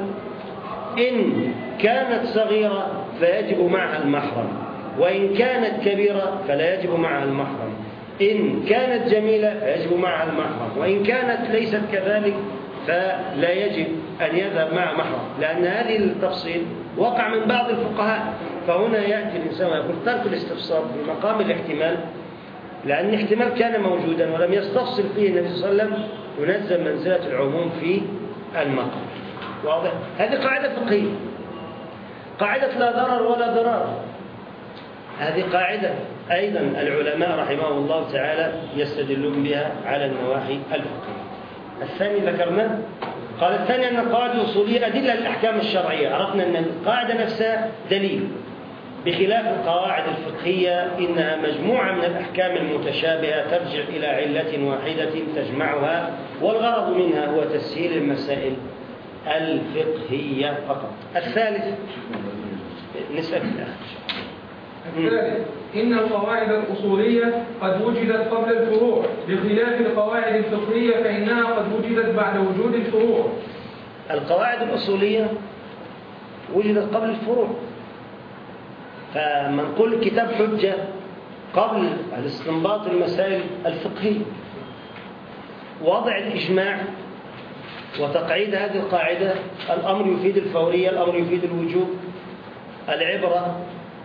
إن كانت صغيرة فيجب معها المحرم، وإن كانت كبيرة فلا يجب معها المحرم، إن كانت جميلة فيجب معها المحرم، وإن كانت ليست كذلك فلا يجب أن يذهب مع محرم، لأن هذه التفصيل وقع من بعض الفقهاء. فهنا يأتي الإنسان ويقول: ترك الاستفصال في مقام الاحتمال، لأن الاحتمال كان موجودا ولم يستفصل فيه النبي صلى الله عليه وسلم، ينزل منزلة العموم في المقام. واضح؟ هذه قاعدة فقهية، قاعدة لا ضرر ولا ضرار. هذه قاعدة أيضا العلماء رحمهم الله تعالى يستدلون بها على النواحي الفقهية. الثاني ذكرنا، قال الثاني أن القواعد الأصولية أدلة للأحكام الشرعية. عرفنا أن القاعدة نفسها دليل، بخلاف القواعد الفقهية إنها مجموعة من الأحكام المتشابهة ترجع إلى علة واحدة تجمعها، والغرض منها هو تسهيل المسائل الفقهية فقط. الثالث نسأل الثالث: إن القواعد الأصولية قد وجدت قبل الفروع، بخلاف القواعد الفقهية فإنها قد وجدت بعد وجود الفروع. القواعد الأصولية وجدت قبل الفروع، فمنقول كتاب حجة قبل الاستنباط المسائل الفقهية. وضع الإجماع وتقعيد هذه القاعدة، الأمر يفيد الفورية، الأمر يفيد الوجوب. العبرة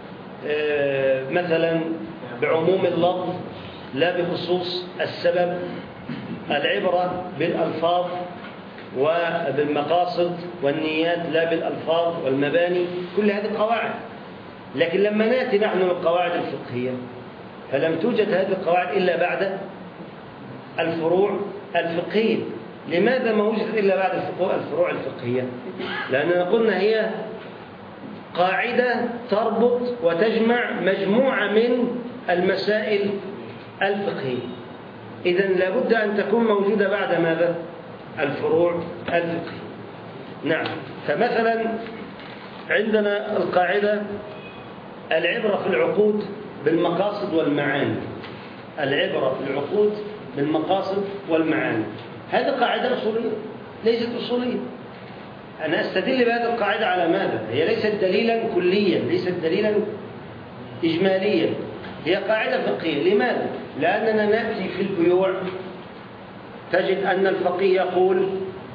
مثلا بعموم اللفظ لا بخصوص السبب، العبرة بالألفاظ وبالمقاصد والنيات لا بالألفاظ والمباني. كل هذه قواعد. لكن لما نأتي نحن للقواعد الفقهية فلم توجد هذه القواعد إلا بعد الفروع الفقهية. لماذا ما وجدت إلا بعد الفروع الفقهية؟ لأننا قلنا هي قاعدة تربط وتجمع مجموعة من المسائل الفقهية. إذن لابد أن تكون موجودة بعد ماذا؟ الفروع الفقهية. نعم. فمثلا عندنا القاعدة العبرة في العقود بالمقاصد والمعاني. العبرة في العقود بالمقاصد والمعاني. هذه قاعدة أصولية ليست أصولية. أنا أستدل بهذه القاعدة على ماذا؟ هي ليست دليلا كليا، ليست دليلا إجماليا، هي قاعدة فقهية. لماذا؟ لأننا نأتي في البيوع تجد أن الفقيه يقول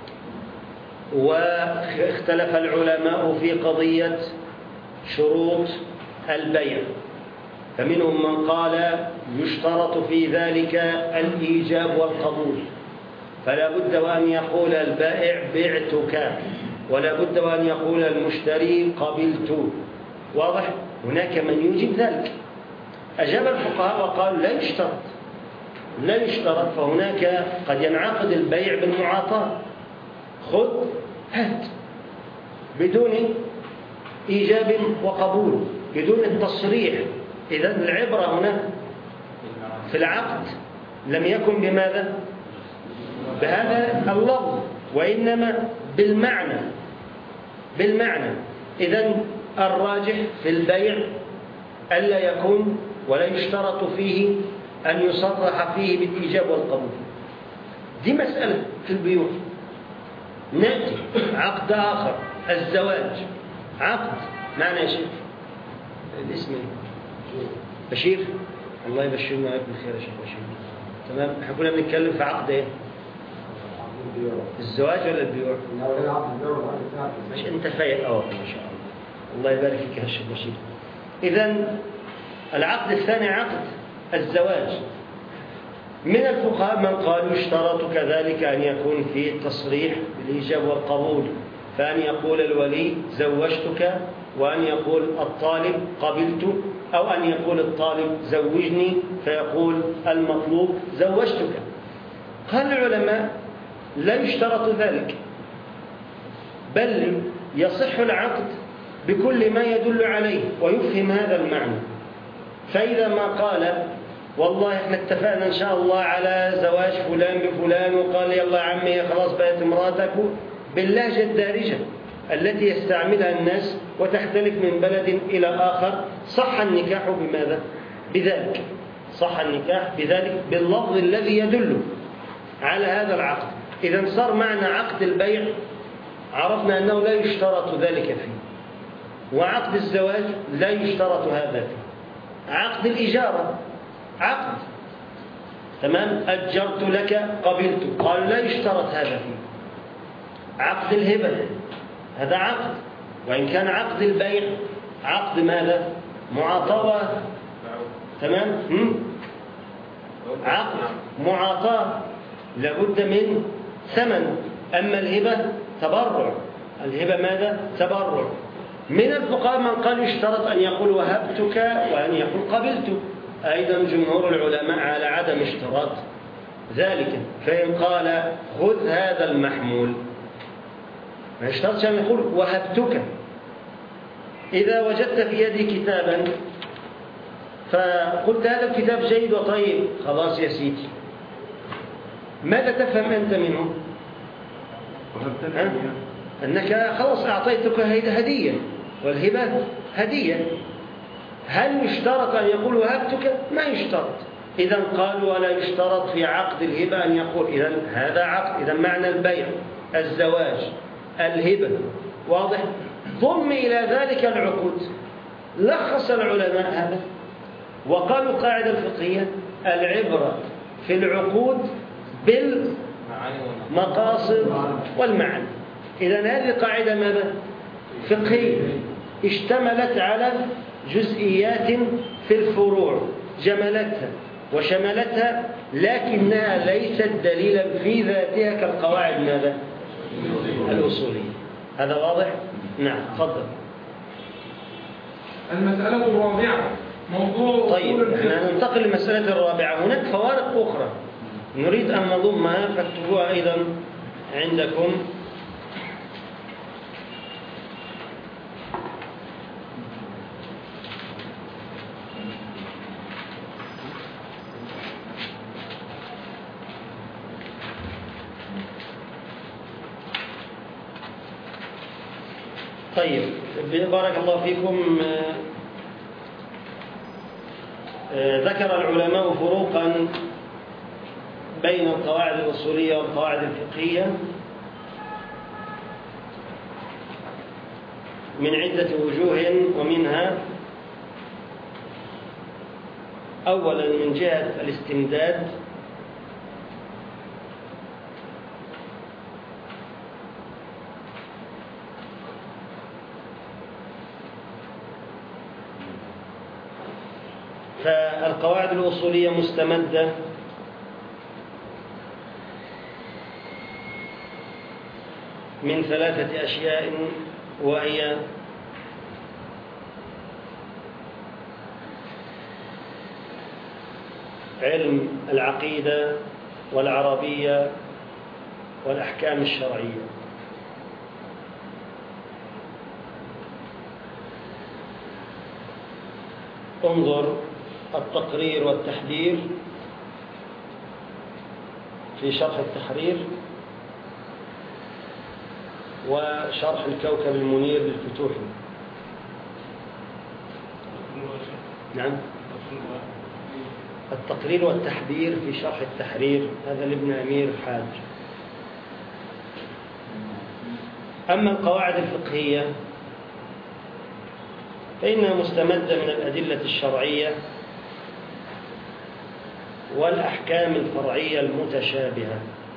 واختلف العلماء في قضية شروط البيع، فمنهم من قال يشترط في ذلك الإيجاب والقبول، فلا بد وأن يقول البائع بعتك، ولا بد وأن يقول المشتري قبلت. واضح؟ هناك من يوجب ذلك. أجاب الفقهاء وقالوا لا يشترط، لا يشترط، فهناك قد ينعقد البيع بالمعاطاة، خذ هات، بدون إيجاب وقبول، بدون التصريح. إذن العبرة هنا في العقد لم يكن بماذا؟ بهذا اللفظ، وإنما بالمعنى. إذن الراجح في البيع ألا يكون ولا يشترط فيه أن يصرح فيه بالإيجاب والقبول. دي مسألة في البيوع. نأتي عقد آخر، الزواج، عقد معنى يا شيخ الاسم بشير، الله يبشرنا وياك بالخير يا شيخ بشير. تمام. احنا كنا بنتكلم في عقد ايه؟ الزواج ولا البيوع؟ مش انت فايق ما شاء الله، الله يبارك فيك يا شيخ بشير. اذن العقد الثاني عقد الزواج. من الفقهاء من قالوا يشترط كذلك أن يكون فيه تصريح بالإيجاب والقبول، فأن يقول الولي زوجتك، وأن يقول الطالب قبلت، أو أن يقول الطالب زوجني فيقول المطلوب زوجتك. قال العلماء لا يشترط ذلك، بل يصح العقد بكل ما يدل عليه ويفهم هذا المعنى. فإذا ما قال والله احنا اتفقنا ان شاء الله على زواج فلان بفلان، وقال يلا يا عمي خلاص بقت امراتك، باللهجة الدارجة التي يستعملها الناس وتختلف من بلد إلى آخر، صح النكاح بماذا؟ بذلك. صح النكاح بذلك باللفظ الذي يدل على هذا العقد. إذا صار معنى عقد البيع عرفنا أنه لا يشترط ذلك فيه، وعقد الزواج لا يشترط هذا فيه. عقد الإجارة عقد، تمام، أجرت لك قبلت، قالوا لا يشترط هذا فيه. عقد الهبة هذا عقد، وإن كان عقد البيع عقد ماذا؟ معاطاة، تمام، عقد معاطاة لابد من ثمن. أما الهبة تبرع، الهبة ماذا؟ تبرع. من الفقهاء من قال يشترط أن يقول وهبتك وأن يقول قبلت، أيضا جمهور العلماء على عدم اشتراط ذلك. فإن قال خذ هذا المحمول ما يشترطش أن يقول وهبتك. إذا وجدت في يدي كتابا فقلت هذا الكتاب جيد وطيب، خلاص يا سيدي، ماذا تفهم أنت منه؟ أنك خلاص أعطيتك هدية، والهبة هدية. هل يشترط أن يقول وهبتك؟ ما يشترط. إذا قالوا ولا يشترط في عقد الهبة أن يقول. إذا هذا عقد، إذا معنى البيع الزواج الهبة، واضح؟ ضم إلى ذلك العقود. لخص العلماء هذا وقالوا قاعدة الفقهية العبرة في العقود بالمقاصد والمعنى. إذا هذه قاعدة ماذا؟ فقهية اشتملت على جزئيات في الفروع، جملتها وشملتها، لكنها ليست دليلا في ذاتها كالقواعد ماذا؟ الأصولية. هذا واضح؟ نعم، تفضل. المسألة الرابعة موضوع. طيب احنا ننتقل للمسألة الرابعة. هناك فوارق أخرى نريد أن نضمها فاكتبوها أيضا عندكم. طيب، بارك الله فيكم. ذكر العلماء فروقا بين القواعد الأصولية والقواعد الفقهية من عدة وجوه، ومنها أولا من جهة الاستمداد، فالقواعد الأصولية مستمدة من 3 أشياء، وهي علم العقيدة والعربية والأحكام الشرعية. انظر التقرير والتحذير في شرح التحرير، وشرح الكوكب المنير للفتوحي. نعم، التقرير والتحذير في شرح التحرير، هذا لابن أمير حاج. أما القواعد الفقهية فإنها مستمدة من الأدلة الشرعية والأحكام الفرعية المتشابهة.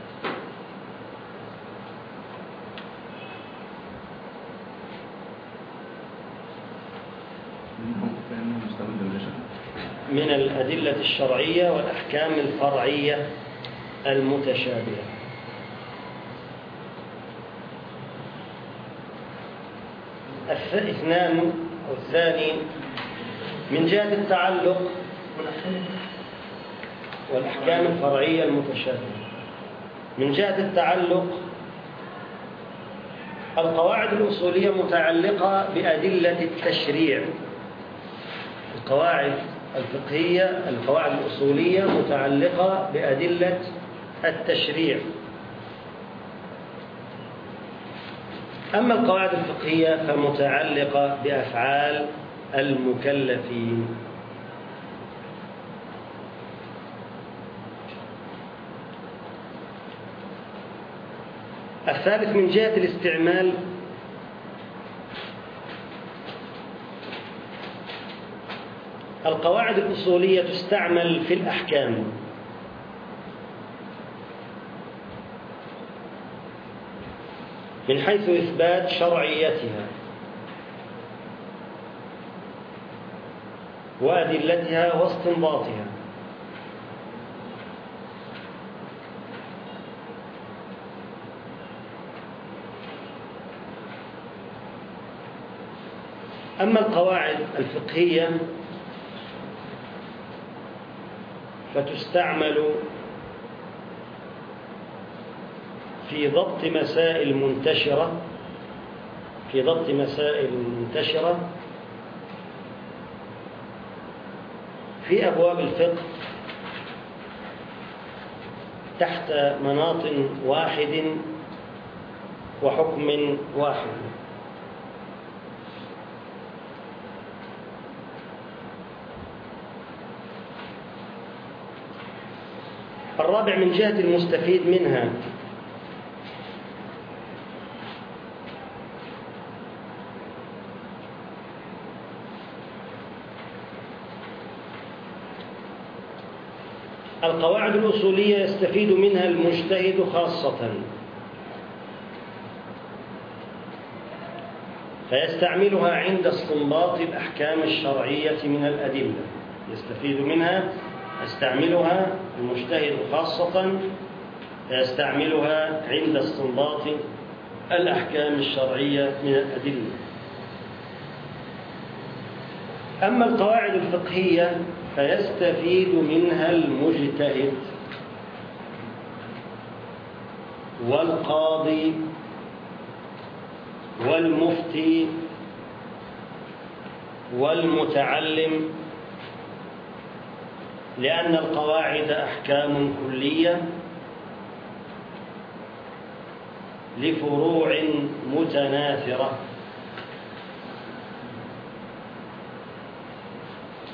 من الأدلة الشرعية والأحكام الفرعية المتشابهة. الاثنان أو الثاني من جهة التعلق والأحكام الفرعية المتشابهة. من جهة التعلق، القواعد الأصولية متعلقة بأدلة التشريع. القواعد الفقهية، القواعد الأصولية متعلقة بأدلة التشريع. أما القواعد الفقهية فمتعلقة بأفعال المكلفين. الثالث من جهة الاستعمال، القواعد الأصولية تستعمل في الأحكام من حيث إثبات شرعيتها وأدلتها واستنباطها. أما القواعد الفقهية فتستعمل في ضبط مسائل منتشرة في أبواب الفقه تحت مناط واحد وحكم واحد. الرابع من جهة المستفيد منها، القواعد الأصولية يستفيد منها المجتهد خاصة، فيستعملها عند استنباط الأحكام الشرعية من الأدلة. يستعملها المجتهد خاصة، فيستعملها عند استنباط الأحكام الشرعية من الأدلة. أما القواعد الفقهية فيستفيد منها المجتهد والقاضي والمفتي والمتعلم، لأن القواعد أحكام كلية لفروع متناثرة،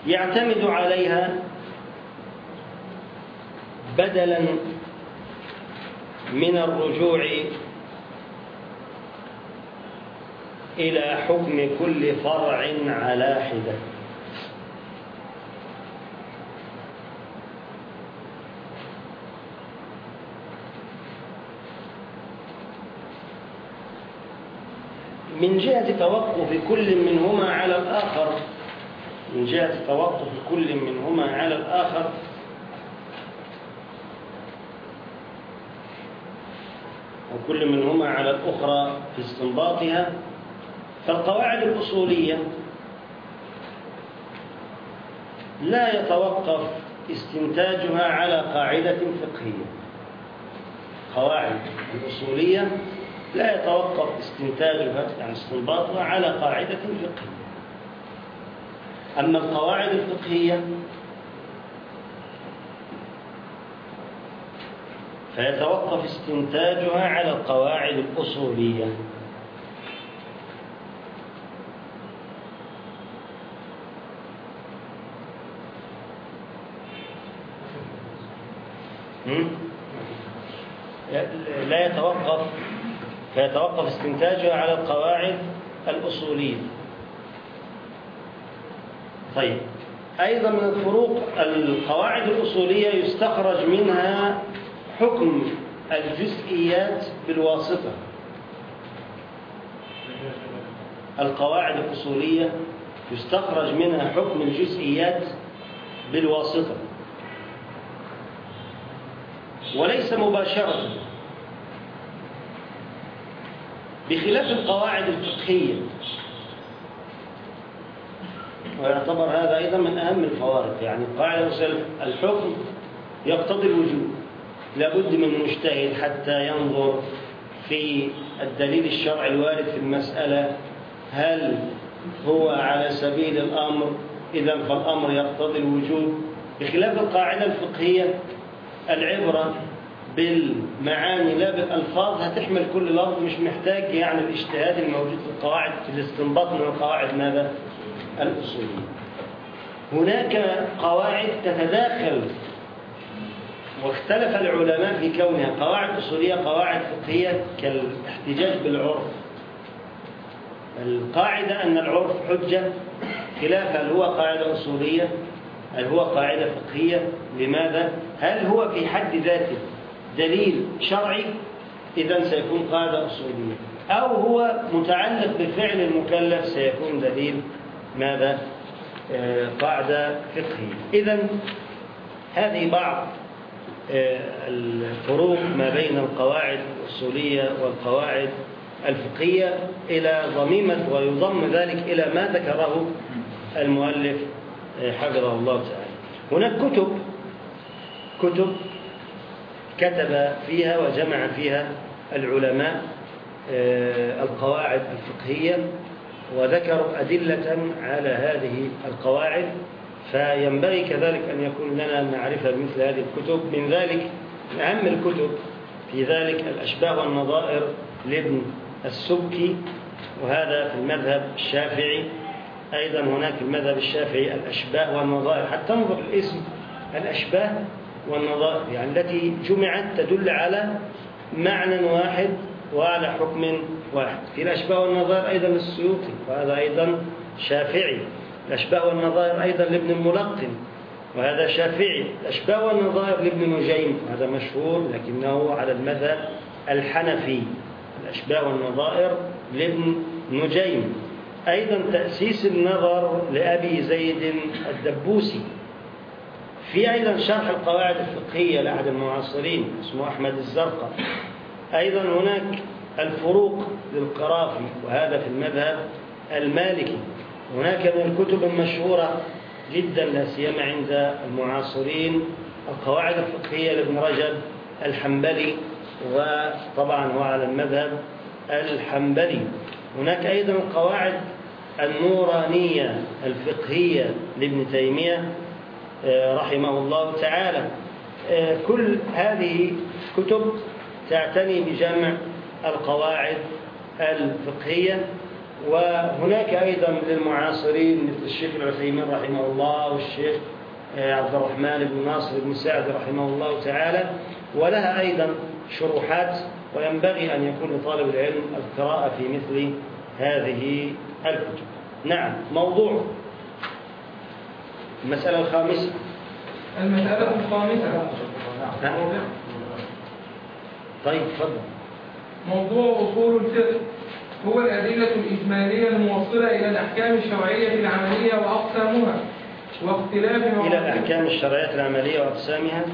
يعتمد عليها بدلا من الرجوع إلى حكم كل فرع على حدة. من جهة توقف كل منهما على الآخر، من جهة توقف كل منهما على الآخر وكل منهما على الأخرى في استنباطها، فالقواعد الأصولية لا يتوقف استنتاجها على قاعدة فقهية. القواعد الأصولية لا يتوقف استنتاجها يعني استنباطها على قاعدة فقهية. أما القواعد الفقهية فيتوقف استنتاجها على القواعد الأصولية. لا يتوقف، فيتوقف استنتاجها على القواعد الأصولية. طيب، أيضا من الفروق القواعد الأصولية يستخرج منها حكم الجزئيات بالواسطة. القواعد الأصولية يستخرج منها حكم الجزئيات بالواسطة وليس مباشرة، بخلاف القواعد الفقهية. ويعتبر هذا أيضا من أهم الفوارق. يعني القاعدة الحكم يقتضي الوجوب، لابد من مجتهد حتى ينظر في الدليل الشرعي الوارد في المسألة هل هو على سبيل الأمر، إذن فالأمر يقتضي الوجوب. بخلاف القاعدة الفقهية العبرة بالمعاني لا بالألفاظ، هتحمل كل لفظ، مش محتاج يعني الاجتهاد الموجود في القواعد في الاستنباط من القواعد ماذا؟ الأصولية. هناك قواعد تتداخل، واختلف العلماء في كونها قواعد أصولية قواعد فقهية، كالاحتجاج بالعرف. القاعدة أن العرف حجة، خلاف هل هو قاعدة أصولية هل هو قاعدة فقهية. لماذا؟ هل هو في حد ذاته دليل شرعي إذن سيكون قاعدة أصولية، أو هو متعلق بفعل المكلف سيكون دليل ماذا؟ قاعدة فقهية. إذن هذه بعض الفروق ما بين القواعد الأصولية والقواعد الفقهية إلى ضميمة، ويضم ذلك إلى ما ذكره المؤلف حفظه الله تعالى. هناك كتب كتب فيها وجمع فيها العلماء القواعد الفقهية، وذكروا أدلة على هذه القواعد، فينبغي كذلك أن يكون لنا معرفة بمثل هذه الكتب. من ذلك أهم الكتب في ذلك الأشباه والنظائر لابن السبكي، وهذا في المذهب الشافعي. أيضا هناك في المذهب الشافعي الأشباه والنظائر، حتى انظر الاسم الأشباه والنظائر، يعني التي جمعت تدل على معنى واحد وعلى حكم واحد. في الأشباه والنظائر أيضا للسيوطي، وهذا أيضا شافعي. الأشباه والنظائر أيضا لابن الملقن، وهذا شافعي. الأشباه والنظائر لابن نجيم، هذا مشهور لكنه على المذهب الحنفي. الأشباه والنظائر لابن نجيم. أيضا تأسيس النظر لأبي زيد الدبوسي. في أيضا شرح القواعد الفقهية لأحد المعاصرين اسمه أحمد الزرقاء. أيضا هناك الفروق للقرافي، وهذا في المذهب المالكي. هناك من الكتب المشهورة جدا لا سيما عند المعاصرين القواعد الفقهية لابن رجب الحنبلي، وطبعا هو على المذهب الحنبلي. هناك أيضا القواعد النورانية الفقهية لابن تيمية رحمه الله تعالى. كل هذه كتب تعتني بجمع القواعد الفقهية، وهناك أيضا للمعاصرين مثل الشيخ العثيمين رحمه الله والشيخ عبد الرحمن بن ناصر بن سعد رحمه الله تعالى، ولها أيضا شروحات، وينبغي أن يكون لطالب العلم القراءة في مثل هذه الكتب. نعم. موضوع المسألة الخامسة. المسألة الخامسة. طيب تفضل. موضوع أصول الفقه هو الأدلة الإجمالية الموصلة إلى الأحكام الشرعية العملية وأقسامها واختلاف إلى الأحكام الشرعية العملية وأقسامها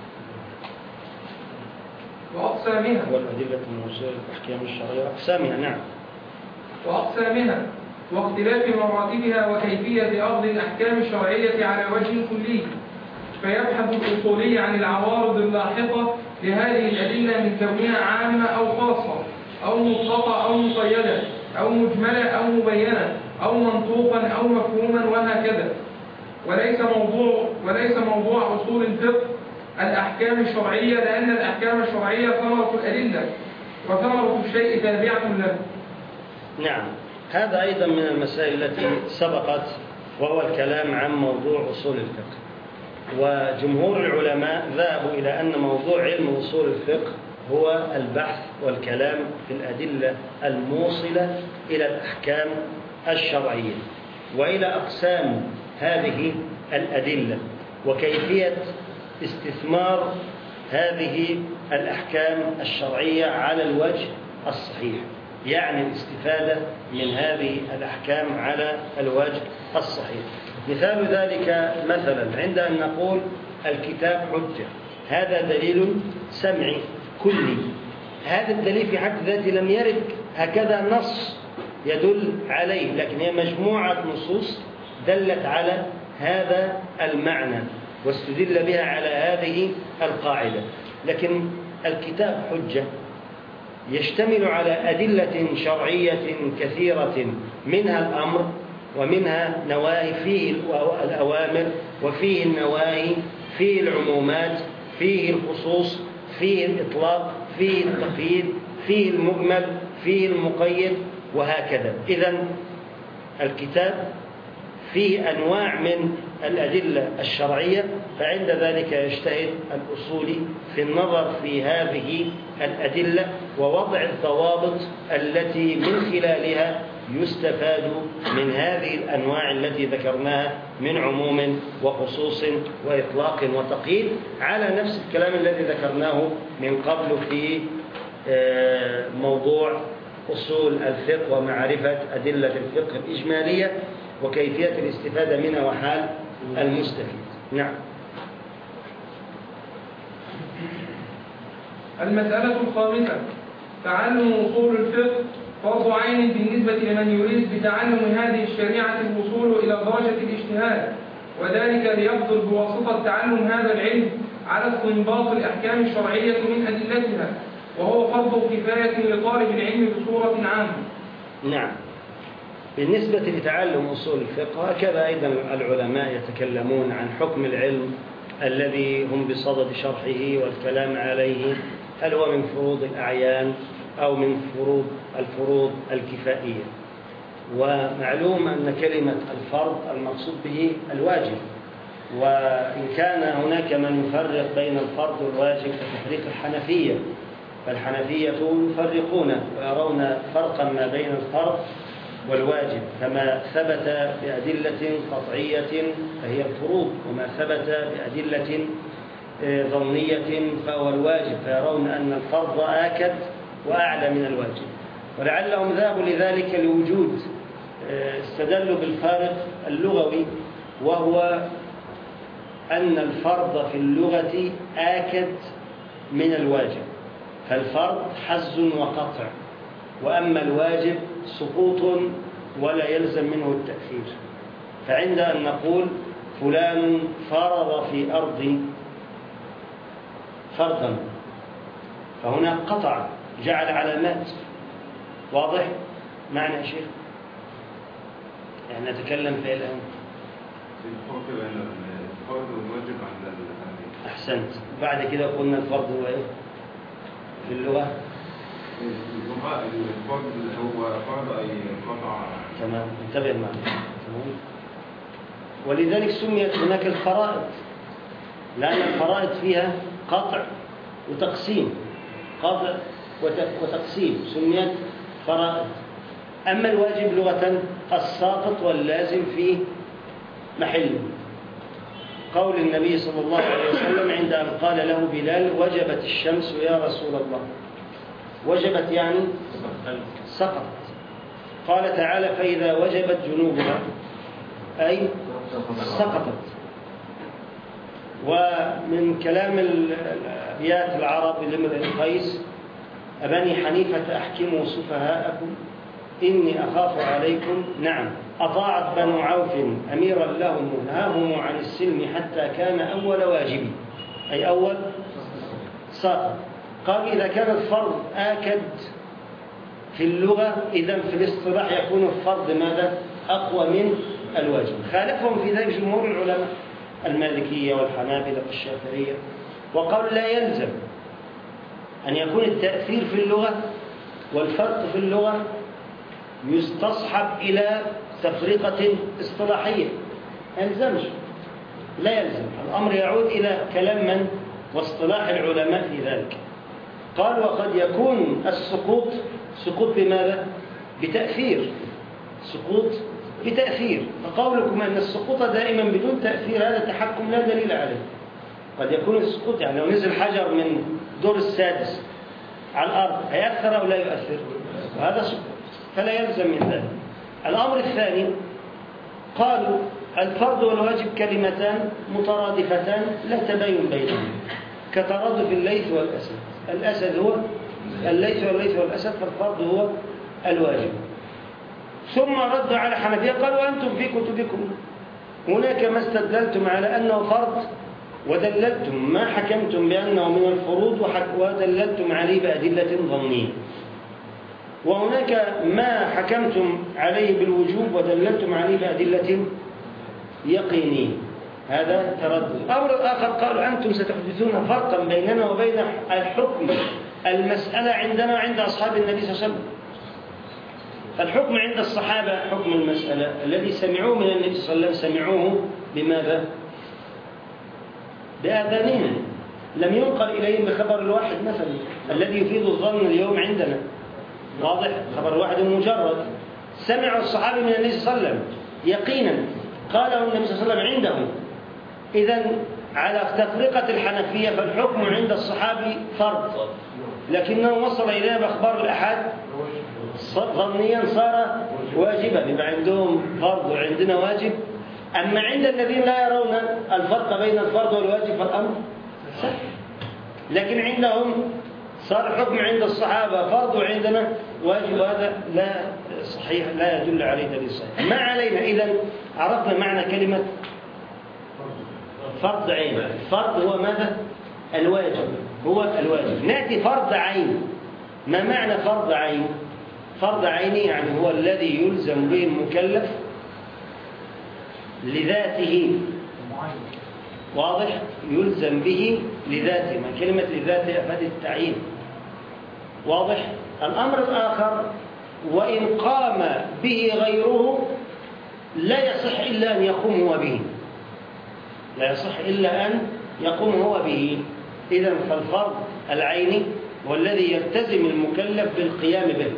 والأدلة الموصلة إلى الأحكام الشرعية وأقسامها. نعم. وأقسامها واختلاف مراتبها وكيفية أخذ الأحكام الشرعية على وجه كلي، فيبحث الأصولي عن العوارض اللاحقة لهذه الأدلة من كونها عامة أو خاصة أو مطلقة أو مقيدة أو مجملة أو مبينة أو منطوقا أو مفهوما وهكذا. وليس موضوع أصول الفقه الأحكام الشرعية، لأن الأحكام الشرعية ثمرة الأدلة وثمرة الشيء تابعة له. نعم. هذا أيضا من المسائل التي سبقت، وهو الكلام عن موضوع أصول الفقه. وجمهور العلماء ذهبوا إلى أن موضوع علم أصول الفقه هو البحث والكلام في الأدلة الموصلة إلى الأحكام الشرعية وإلى أقسام هذه الأدلة وكيفية استثمار هذه الأحكام الشرعية على الوجه الصحيح، يعني الاستفادة من هذه الأحكام على الوجه الصحيح. مثال ذلك مثلا عند أن نقول الكتاب حجة، هذا دليل سمعي كلي. هذا الدليل في حد ذاته لم يرد هكذا نص يدل عليه، لكن هي مجموعة نصوص دلت على هذا المعنى واستدل بها على هذه القاعدة. لكن الكتاب حجة يشتمل على أدلة شرعية كثيرة، منها الأمر ومنها نواهي، فيه الأوامر وفيه النواهي، فيه العمومات، فيه الخصوص، فيه الإطلاق، فيه التقييد، فيه المجمل، فيه المقيد، وهكذا. إذن الكتاب فيه أنواع من الأدلة الشرعية، فعند ذلك يجتهد الأصولي في النظر في هذه الأدلة ووضع الضوابط التي من خلالها يستفاد من هذه الأنواع التي ذكرناها من عموم وخصوص وإطلاق وتقييد، على نفس الكلام الذي ذكرناه من قبل في موضوع أصول الفقه ومعرفة أدلة الفقه الإجمالية وكيفية الاستفادة منها وحال المستفيد. نعم. المسألة الخامسة: تعلم أصول الفقه فرض عين بالنسبة لمن يريد بتعلم هذه الشريعة الوصول إلى درجة الاجتهاد، وذلك ليقدر بواسطة تعلم هذا العلم على استنباط الأحكام الشرعية من أدلتها، وهو فرض كفاية لطالب العلم بصورة عامة. نعم. بالنسبة لتعلم أصول الفقه هكذا أيضا العلماء يتكلمون عن حكم العلم الذي هم بصدد شرحه والكلام عليه، هل هو من فروض الأعيان أو من الفروض الكفائية. ومعلوم أن كلمة الفرض المقصود به الواجب، وإن كان هناك من يفرق بين الفرض والواجب كتفريق الحنفية، فالحنفية يفرقون ويرون فرقا ما بين الفرض والواجب، كما ثبت بأدلة قطعية فهي الفروض، وما ثبت بأدلة ظنية فهو الواجب، فيرون أن الفرض آكد وأعلى من الواجب. ولعلهم ذهبوا لذلك لوجود استدلوا بالفارق اللغوي، وهو أن الفرض في اللغة آكد من الواجب، فالفرض حز وقطع، وأما الواجب سقوط ولا يلزم منه التأخير. فعند أن نقول فلان فرض في أرض فرضا، فهنا قطع جعل علامات. واضح معنى يا شيخ؟ يعني نتكلم في الآن الفرق بين الفرض والواجب عند أحسنت. بعد كده قلنا الفرض هو إيه في اللغة؟ الجمعة الفرض هو فرض أي قطع. تمام، انتبه معنا. تمام. ولذلك سميت هناك الفرائض، لأن الفرائض فيها قطع وتقسيم، قطع وتقسيم، سميت فرائض. أما الواجب لغة الساقط واللازم في محله. قول النبي صلى الله عليه وسلم عند أن قال له بلال: وجبت الشمس يا رسول الله. وجبت يعني سقطت. قال تعالى: فإذا وجبت جنوبها، أي سقطت. ومن كلام الأبيات العرب لامرئ القيس: أبني حنيفة أحكموا سفهاءكم إني أخاف عليكم. نعم، أطاعت بنو عوف أميرا لهم نهاهم عن السلم حتى كان أول واجب، أي أول ساقط. قال: إذا كان الفرض آكد في اللغة، إذن في الاصطلاح يكون الفرض ماذا؟ أقوى من الواجب. خالفهم في ذلك جمهور العلماء المالكية والحنابلة والشافعية، وقالوا لا يلزم أن يكون التأثير في اللغة والفرق في اللغة يستصحب إلى تفرقة اصطلاحية. ما يلزمش، لا يلزم. الأمر يعود إلى كلام من واصطلاح العلماء في ذلك. قال: وقد يكون السقوط سقوط بماذا؟ بتأثير. سقوط بتأثير. فقولكم أن السقوط دائما بدون تأثير هذا تحكم لا دليل عليه. قد يكون السقوط يعني لو نزل حجر من دور السادس على الأرض هيأثر أو لا يؤثر؟ وهذا سقوط، فلا يلزم من ذلك. الأمر الثاني، قالوا الفرض والواجب كلمتان مترادفتان لا تباين بينهما، كترادف الليث والأسد. الأسد هو الليث والليث والأسد، فالفرض هو الواجب. ثم ردوا على حنفية قالوا: أنتم في كتبكم هناك ما استدللتم على أنه فرض ودللتم ما حكمتم بأنه من الفروض ودللتم عليه بأدلة ظنية، وهناك ما حكمتم عليه بالوجوب ودللتم عليه بأدلة يقينية. هذا تردد. الأمر الآخر قالوا: أنتم ستحدثون فرقا بيننا وبين الحكم المسألة عندنا وعند أصحاب النبي صلى الله عليه وسلم. الحكم عند الصحابة حكم المسألة الذي سمعوه من النبي صلى الله عليه وسلم سمعوه بماذا؟ بآذانهم، لم ينقل إليهم بخبر الواحد مثلا الذي يفيد الظن اليوم عندنا. واضح؟ خبر الواحد مجرد سمعوا الصحابة من النبي صلى الله عليه وسلم يقينا قاله النبي صلى الله عليه وسلم عندهم. إذن على تفرقة الحنفية فالحكم عند الصحابي فرض، لكنه وصل إليه بأخبار الأحاد ظنيا صار واجبا، يبقى عندهم فرض وعندنا واجب. أما عند الذين لا يرون الفرق بين الفرض والواجب فالأمر سهل، لكن عندهم صار الحكم عند الصحابة فرض وعندنا واجب، وهذا لا صحيح، لا يدل عليه دليل صحيح. ما علينا إذن عرفنا معنى كلمة فرض عين. الفرض هو ماذا؟ الواجب، هو الواجب. نأتي فرض عين. ما معنى فرض عين؟ فرض عيني يعني هو الذي يلزم به المكلف لذاته. واضح؟ يلزم به لذاته، ما كلمة لذاته أفاد التعيين. واضح؟ الأمر الآخر: وإن قام به غيره لا يصح إلا أن يقوم هو به، لا يصح إلا أن يقوم هو به. إذن فالفرض العيني هو الذي يلتزم المكلف بالقيام به،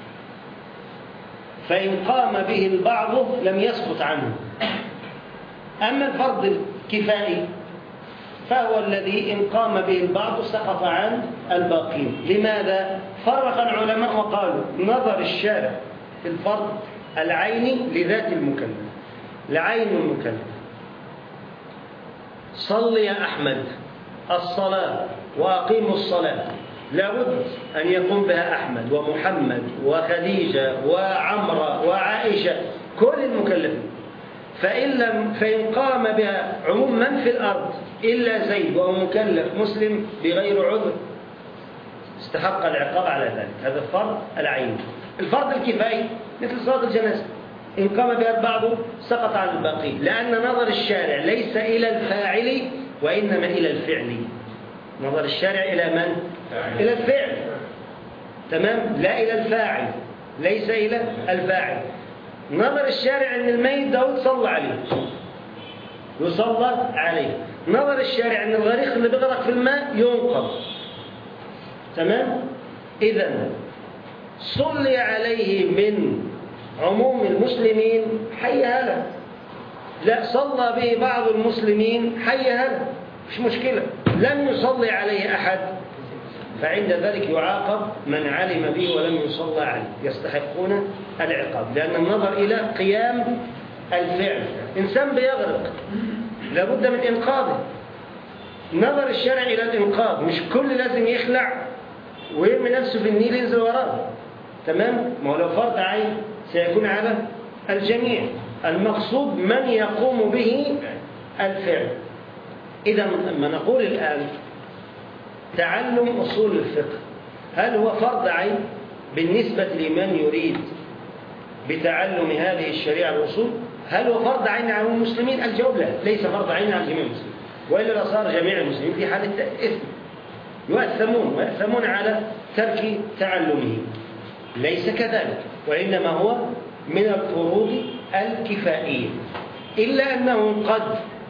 فإن قام به البعض لم يسقط عنه. أما الفرض الكفائي فهو الذي إن قام به البعض سقط عن الباقين. لماذا؟ فرق العلماء وقالوا: نظر الشارع في الفرض العيني لذات المكلف، لعين المكلف. صل يا أحمد الصلاة وأقيموا الصلاة، لابد أن يقوم بها أحمد ومحمد وخديجة وعمرة وعائشة، كل المكلفين. فإن قام بها عموم من في الأرض إلا زيد وهو مكلف مسلم بغير عذر استحق العقاب على ذلك. هذا الفرض العيني. الفرض الكفائي مثل صلاة الجنازة، إن قام بها البعض سقط عن الباقين، لأن نظر الشارع ليس إلى الفاعل وإنما إلى الفعل. نظر الشارع إلى من؟ إلى الفعل. تمام؟ لا إلى الفاعل، ليس إلى الفاعل. نظر الشارع أن الميت داود صلى عليه، يصلى عليه. نظر الشارع أن الغريق اللي بيغرق في الماء ينقذ، تمام؟ إذن صلي عليه من عموم المسلمين حي هلا، لا صلى به بعض المسلمين حي هلا، مش مشكلة. لم يصلي عليه أحد، فعند ذلك يعاقب من علم به ولم يصلى عليه، يستحقون العقاب، لأن النظر إلى قيام الفعل. إنسان بيغرق لابد من إنقاذه، نظر الشرع إلى الإنقاذ، مش كل لازم يخلع ويرمي نفسه في النيل ينزل وراه، تمام؟ ما هو لو فرض عين سيكون على الجميع، المقصود من يقوم به الفعل. إذا لما نقول الآن تعلم أصول الفقه، هل هو فرض عين بالنسبة لمن يريد بتعلم هذه الشريعة الأصول؟ هل هو فرض عين على المسلمين؟ الجواب لا، ليس فرض عين على جميع المسلمين، وإلا لصار جميع المسلمين في حالة إثم، يؤثمون على ترك تعلمه. ليس كذلك، وإنما هو من الفروض الكفائية، إلا أنه قد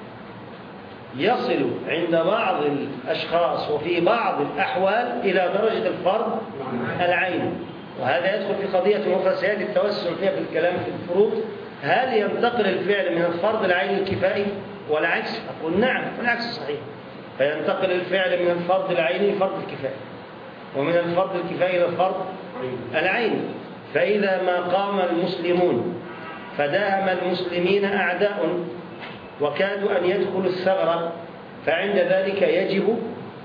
يصل عند بعض الأشخاص وفي بعض الأحوال إلى درجة الفرض العين، وهذا يدخل في قضية أخرى سيأتي التوسع فيها في الكلام في الفروض. هل ينتقل الفعل من الفرض العين الكفائي والعكس؟ أقول نعم، والعكس صحيح، فينتقل الفعل من الفرض العيني للفرض الكفائي، ومن الفرض الكفائي إلى الفرض العيني. فإذا ما قام المسلمون فداهم المسلمين أعداء وكادوا أن يدخلوا الثغرة، فعند ذلك يجب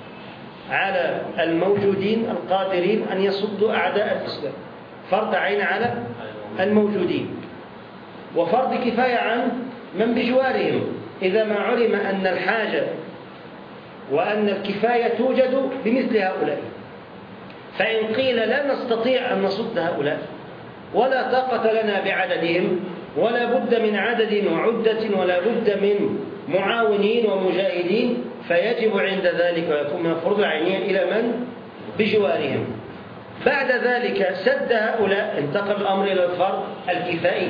على الموجودين القادرين أن يصدوا أعداء الإسلام، فرض عين على الموجودين، وفرض كفاية عن من بجوارهم إذا ما علم أن الحاجة وأن الكفاية توجد بمثل هؤلاء. فإن قيل لا نستطيع أن نصد هؤلاء ولا طاقة لنا بعددهم ولا بد من عدد وعدة ولا بد من معاونين ومجاهدين، فيجب عند ذلك ويكون من الفروض العينية إلى من بجوارهم. بعد ذلك سد هؤلاء انتقل الأمر إلى الفرض الكفائي،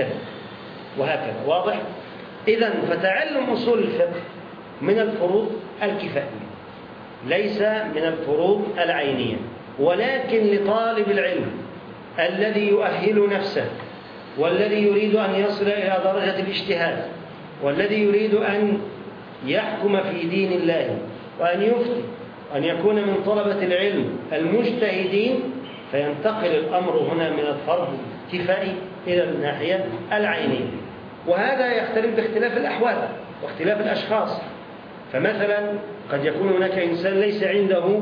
وهكذا واضح؟ إذن فتعلم أصول الفقه من الفروض الكفائية، ليس من الفروض العينية، ولكن لطالب العلم الذي يؤهل نفسه والذي يريد أن يصل إلى درجة الاجتهاد والذي يريد أن يحكم في دين الله وأن يفتي أن يكون من طلبة العلم المجتهدين، فينتقل الأمر هنا من الفرض الكفائي إلى الناحية العينية. وهذا يختلف باختلاف الأحوال واختلاف الأشخاص. فمثلا قد يكون هناك إنسان ليس عنده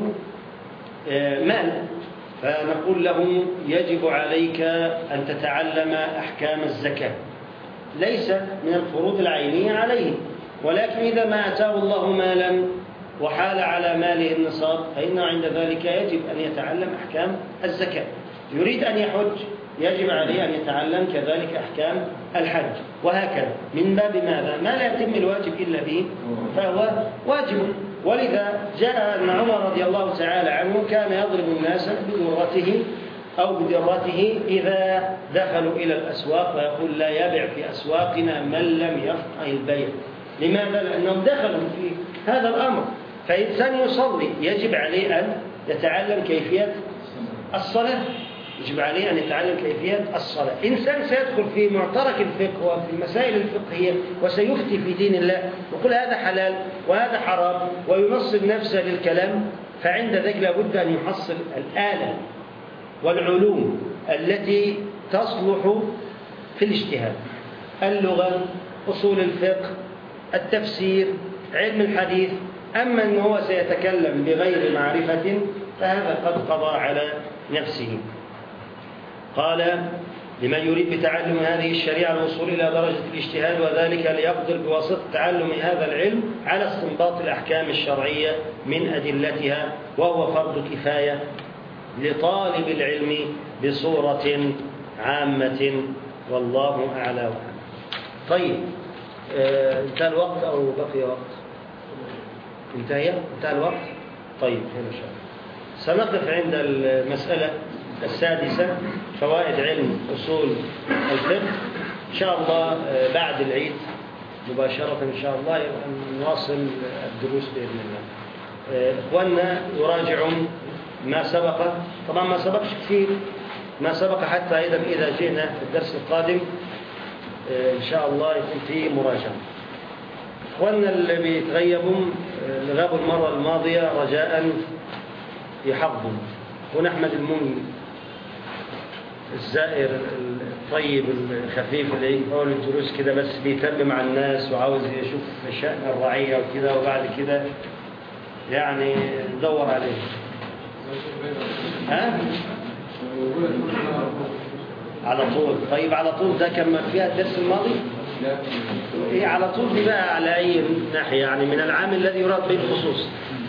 مال، فنقول له يجب عليك أن تتعلم أحكام الزكاة، ليس من الفروض العينية عليه، ولكن إذا ما أتاه الله مالا وحال على ماله النصاب فإنه عند ذلك يجب أن يتعلم أحكام الزكاة. يريد أن يحج يجب عليه أن يتعلم كذلك أحكام الحج، وهكذا من باب ماذا؟ ما لا يتم الواجب إلا به فهو واجب. ولذا جاء أن عمر رضي الله تعالى عنه كان يضرب الناس بدرته أو بدرته إذا دخلوا إلى الأسواق، ويقول لا يبع في أسواقنا من لم يفقه البيع. لماذا؟ لأنهم دخلوا في هذا الأمر. فإنسان يصلي يجب عليه أن يتعلم كيفية الصلاة، يجب عليه أن يتعلم كيفية الصلاة. إنسان سيدخل في معترك الفقه وفي المسائل الفقهية وسيفتي في دين الله ويقول هذا حلال وهذا حرام وينصب نفسه للكلام، فعند ذلك لابد أن يحصل الآلة والعلوم التي تصلح في الاجتهاد: اللغة، أصول الفقه، التفسير، علم الحديث. أما أنه هو سيتكلم بغير معرفة فهذا قد قضى على نفسه. قال: لمن يريد بتعلم هذه الشريعة الوصول إلى درجة الاجتهاد، وذلك ليقدر بواسطة تعلم هذا العلم على استنباط الأحكام الشرعية من أدلتها، وهو فرض كفاية لطالب العلم بصورة عامة، والله أعلى وأعلم. طيب، انتهى الوقت أو بقي وقت؟ انتهى الوقت؟ طيب، إن شاء الله سنقف عند المسألة السادسة فوائد علم أصول الفقه. إن شاء الله بعد العيد مباشرة إن شاء الله نواصل الدروس بإذن الله. إخواننا يراجعون ما سبق، طبعا ما سبقش كثير، ما سبق حتى أيضا إذا جئنا في الدرس القادم إن شاء الله يكون فيه مراجعة. إخواننا اللي بيتغيبوا اللي غابوا المرة الماضية رجاء يحفظوا. هنا أحمد المني الزائر الطيب الخفيف اللي يقول الدروس كده بس بيتم مع الناس وعاوز يشوف شأن الرعية وكده، وبعد كده يعني ندور عليه. ها؟ على طول. طيب على طول ده كان فيها الدرس الماضي؟ إيه على طول دي بقى على أي ناحية يعني من العام الذي يراد به الخصوص؟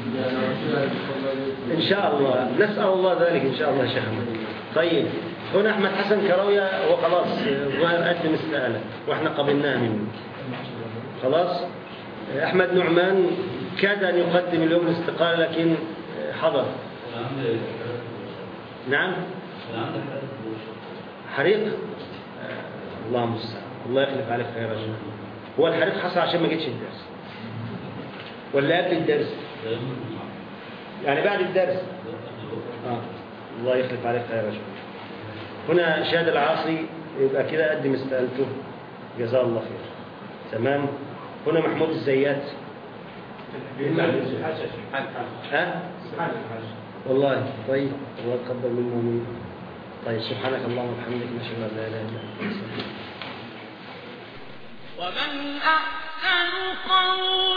إن شاء الله نسأل الله ذلك إن شاء الله شيخ أحمد. طيب هنا أحمد حسن كراوية هو خلاص ظاهر قدم استقالة وإحنا قبلناه منه خلاص. أحمد نعمان كاد أن يقدم اليوم الاستقالة لكن حضر. نعم حريق. الله المستعان، الله يخلف عليك خير رجل. هو الحريق حصل عشان ما جيتش الدرس ولا قبل الدرس؟ يعني بعد الدرس. الله يخلف عليك خير رجل. هنا شاد العاصي يبقى كده قدم استقالته جزاه الله خير. تمام. هنا محمود الزيات. والله طيب الله يتقبل منه ومنه. طيب سبحانك اللهم وبحمدك نشهد ان لا اله الا انت. ومن احسن قولا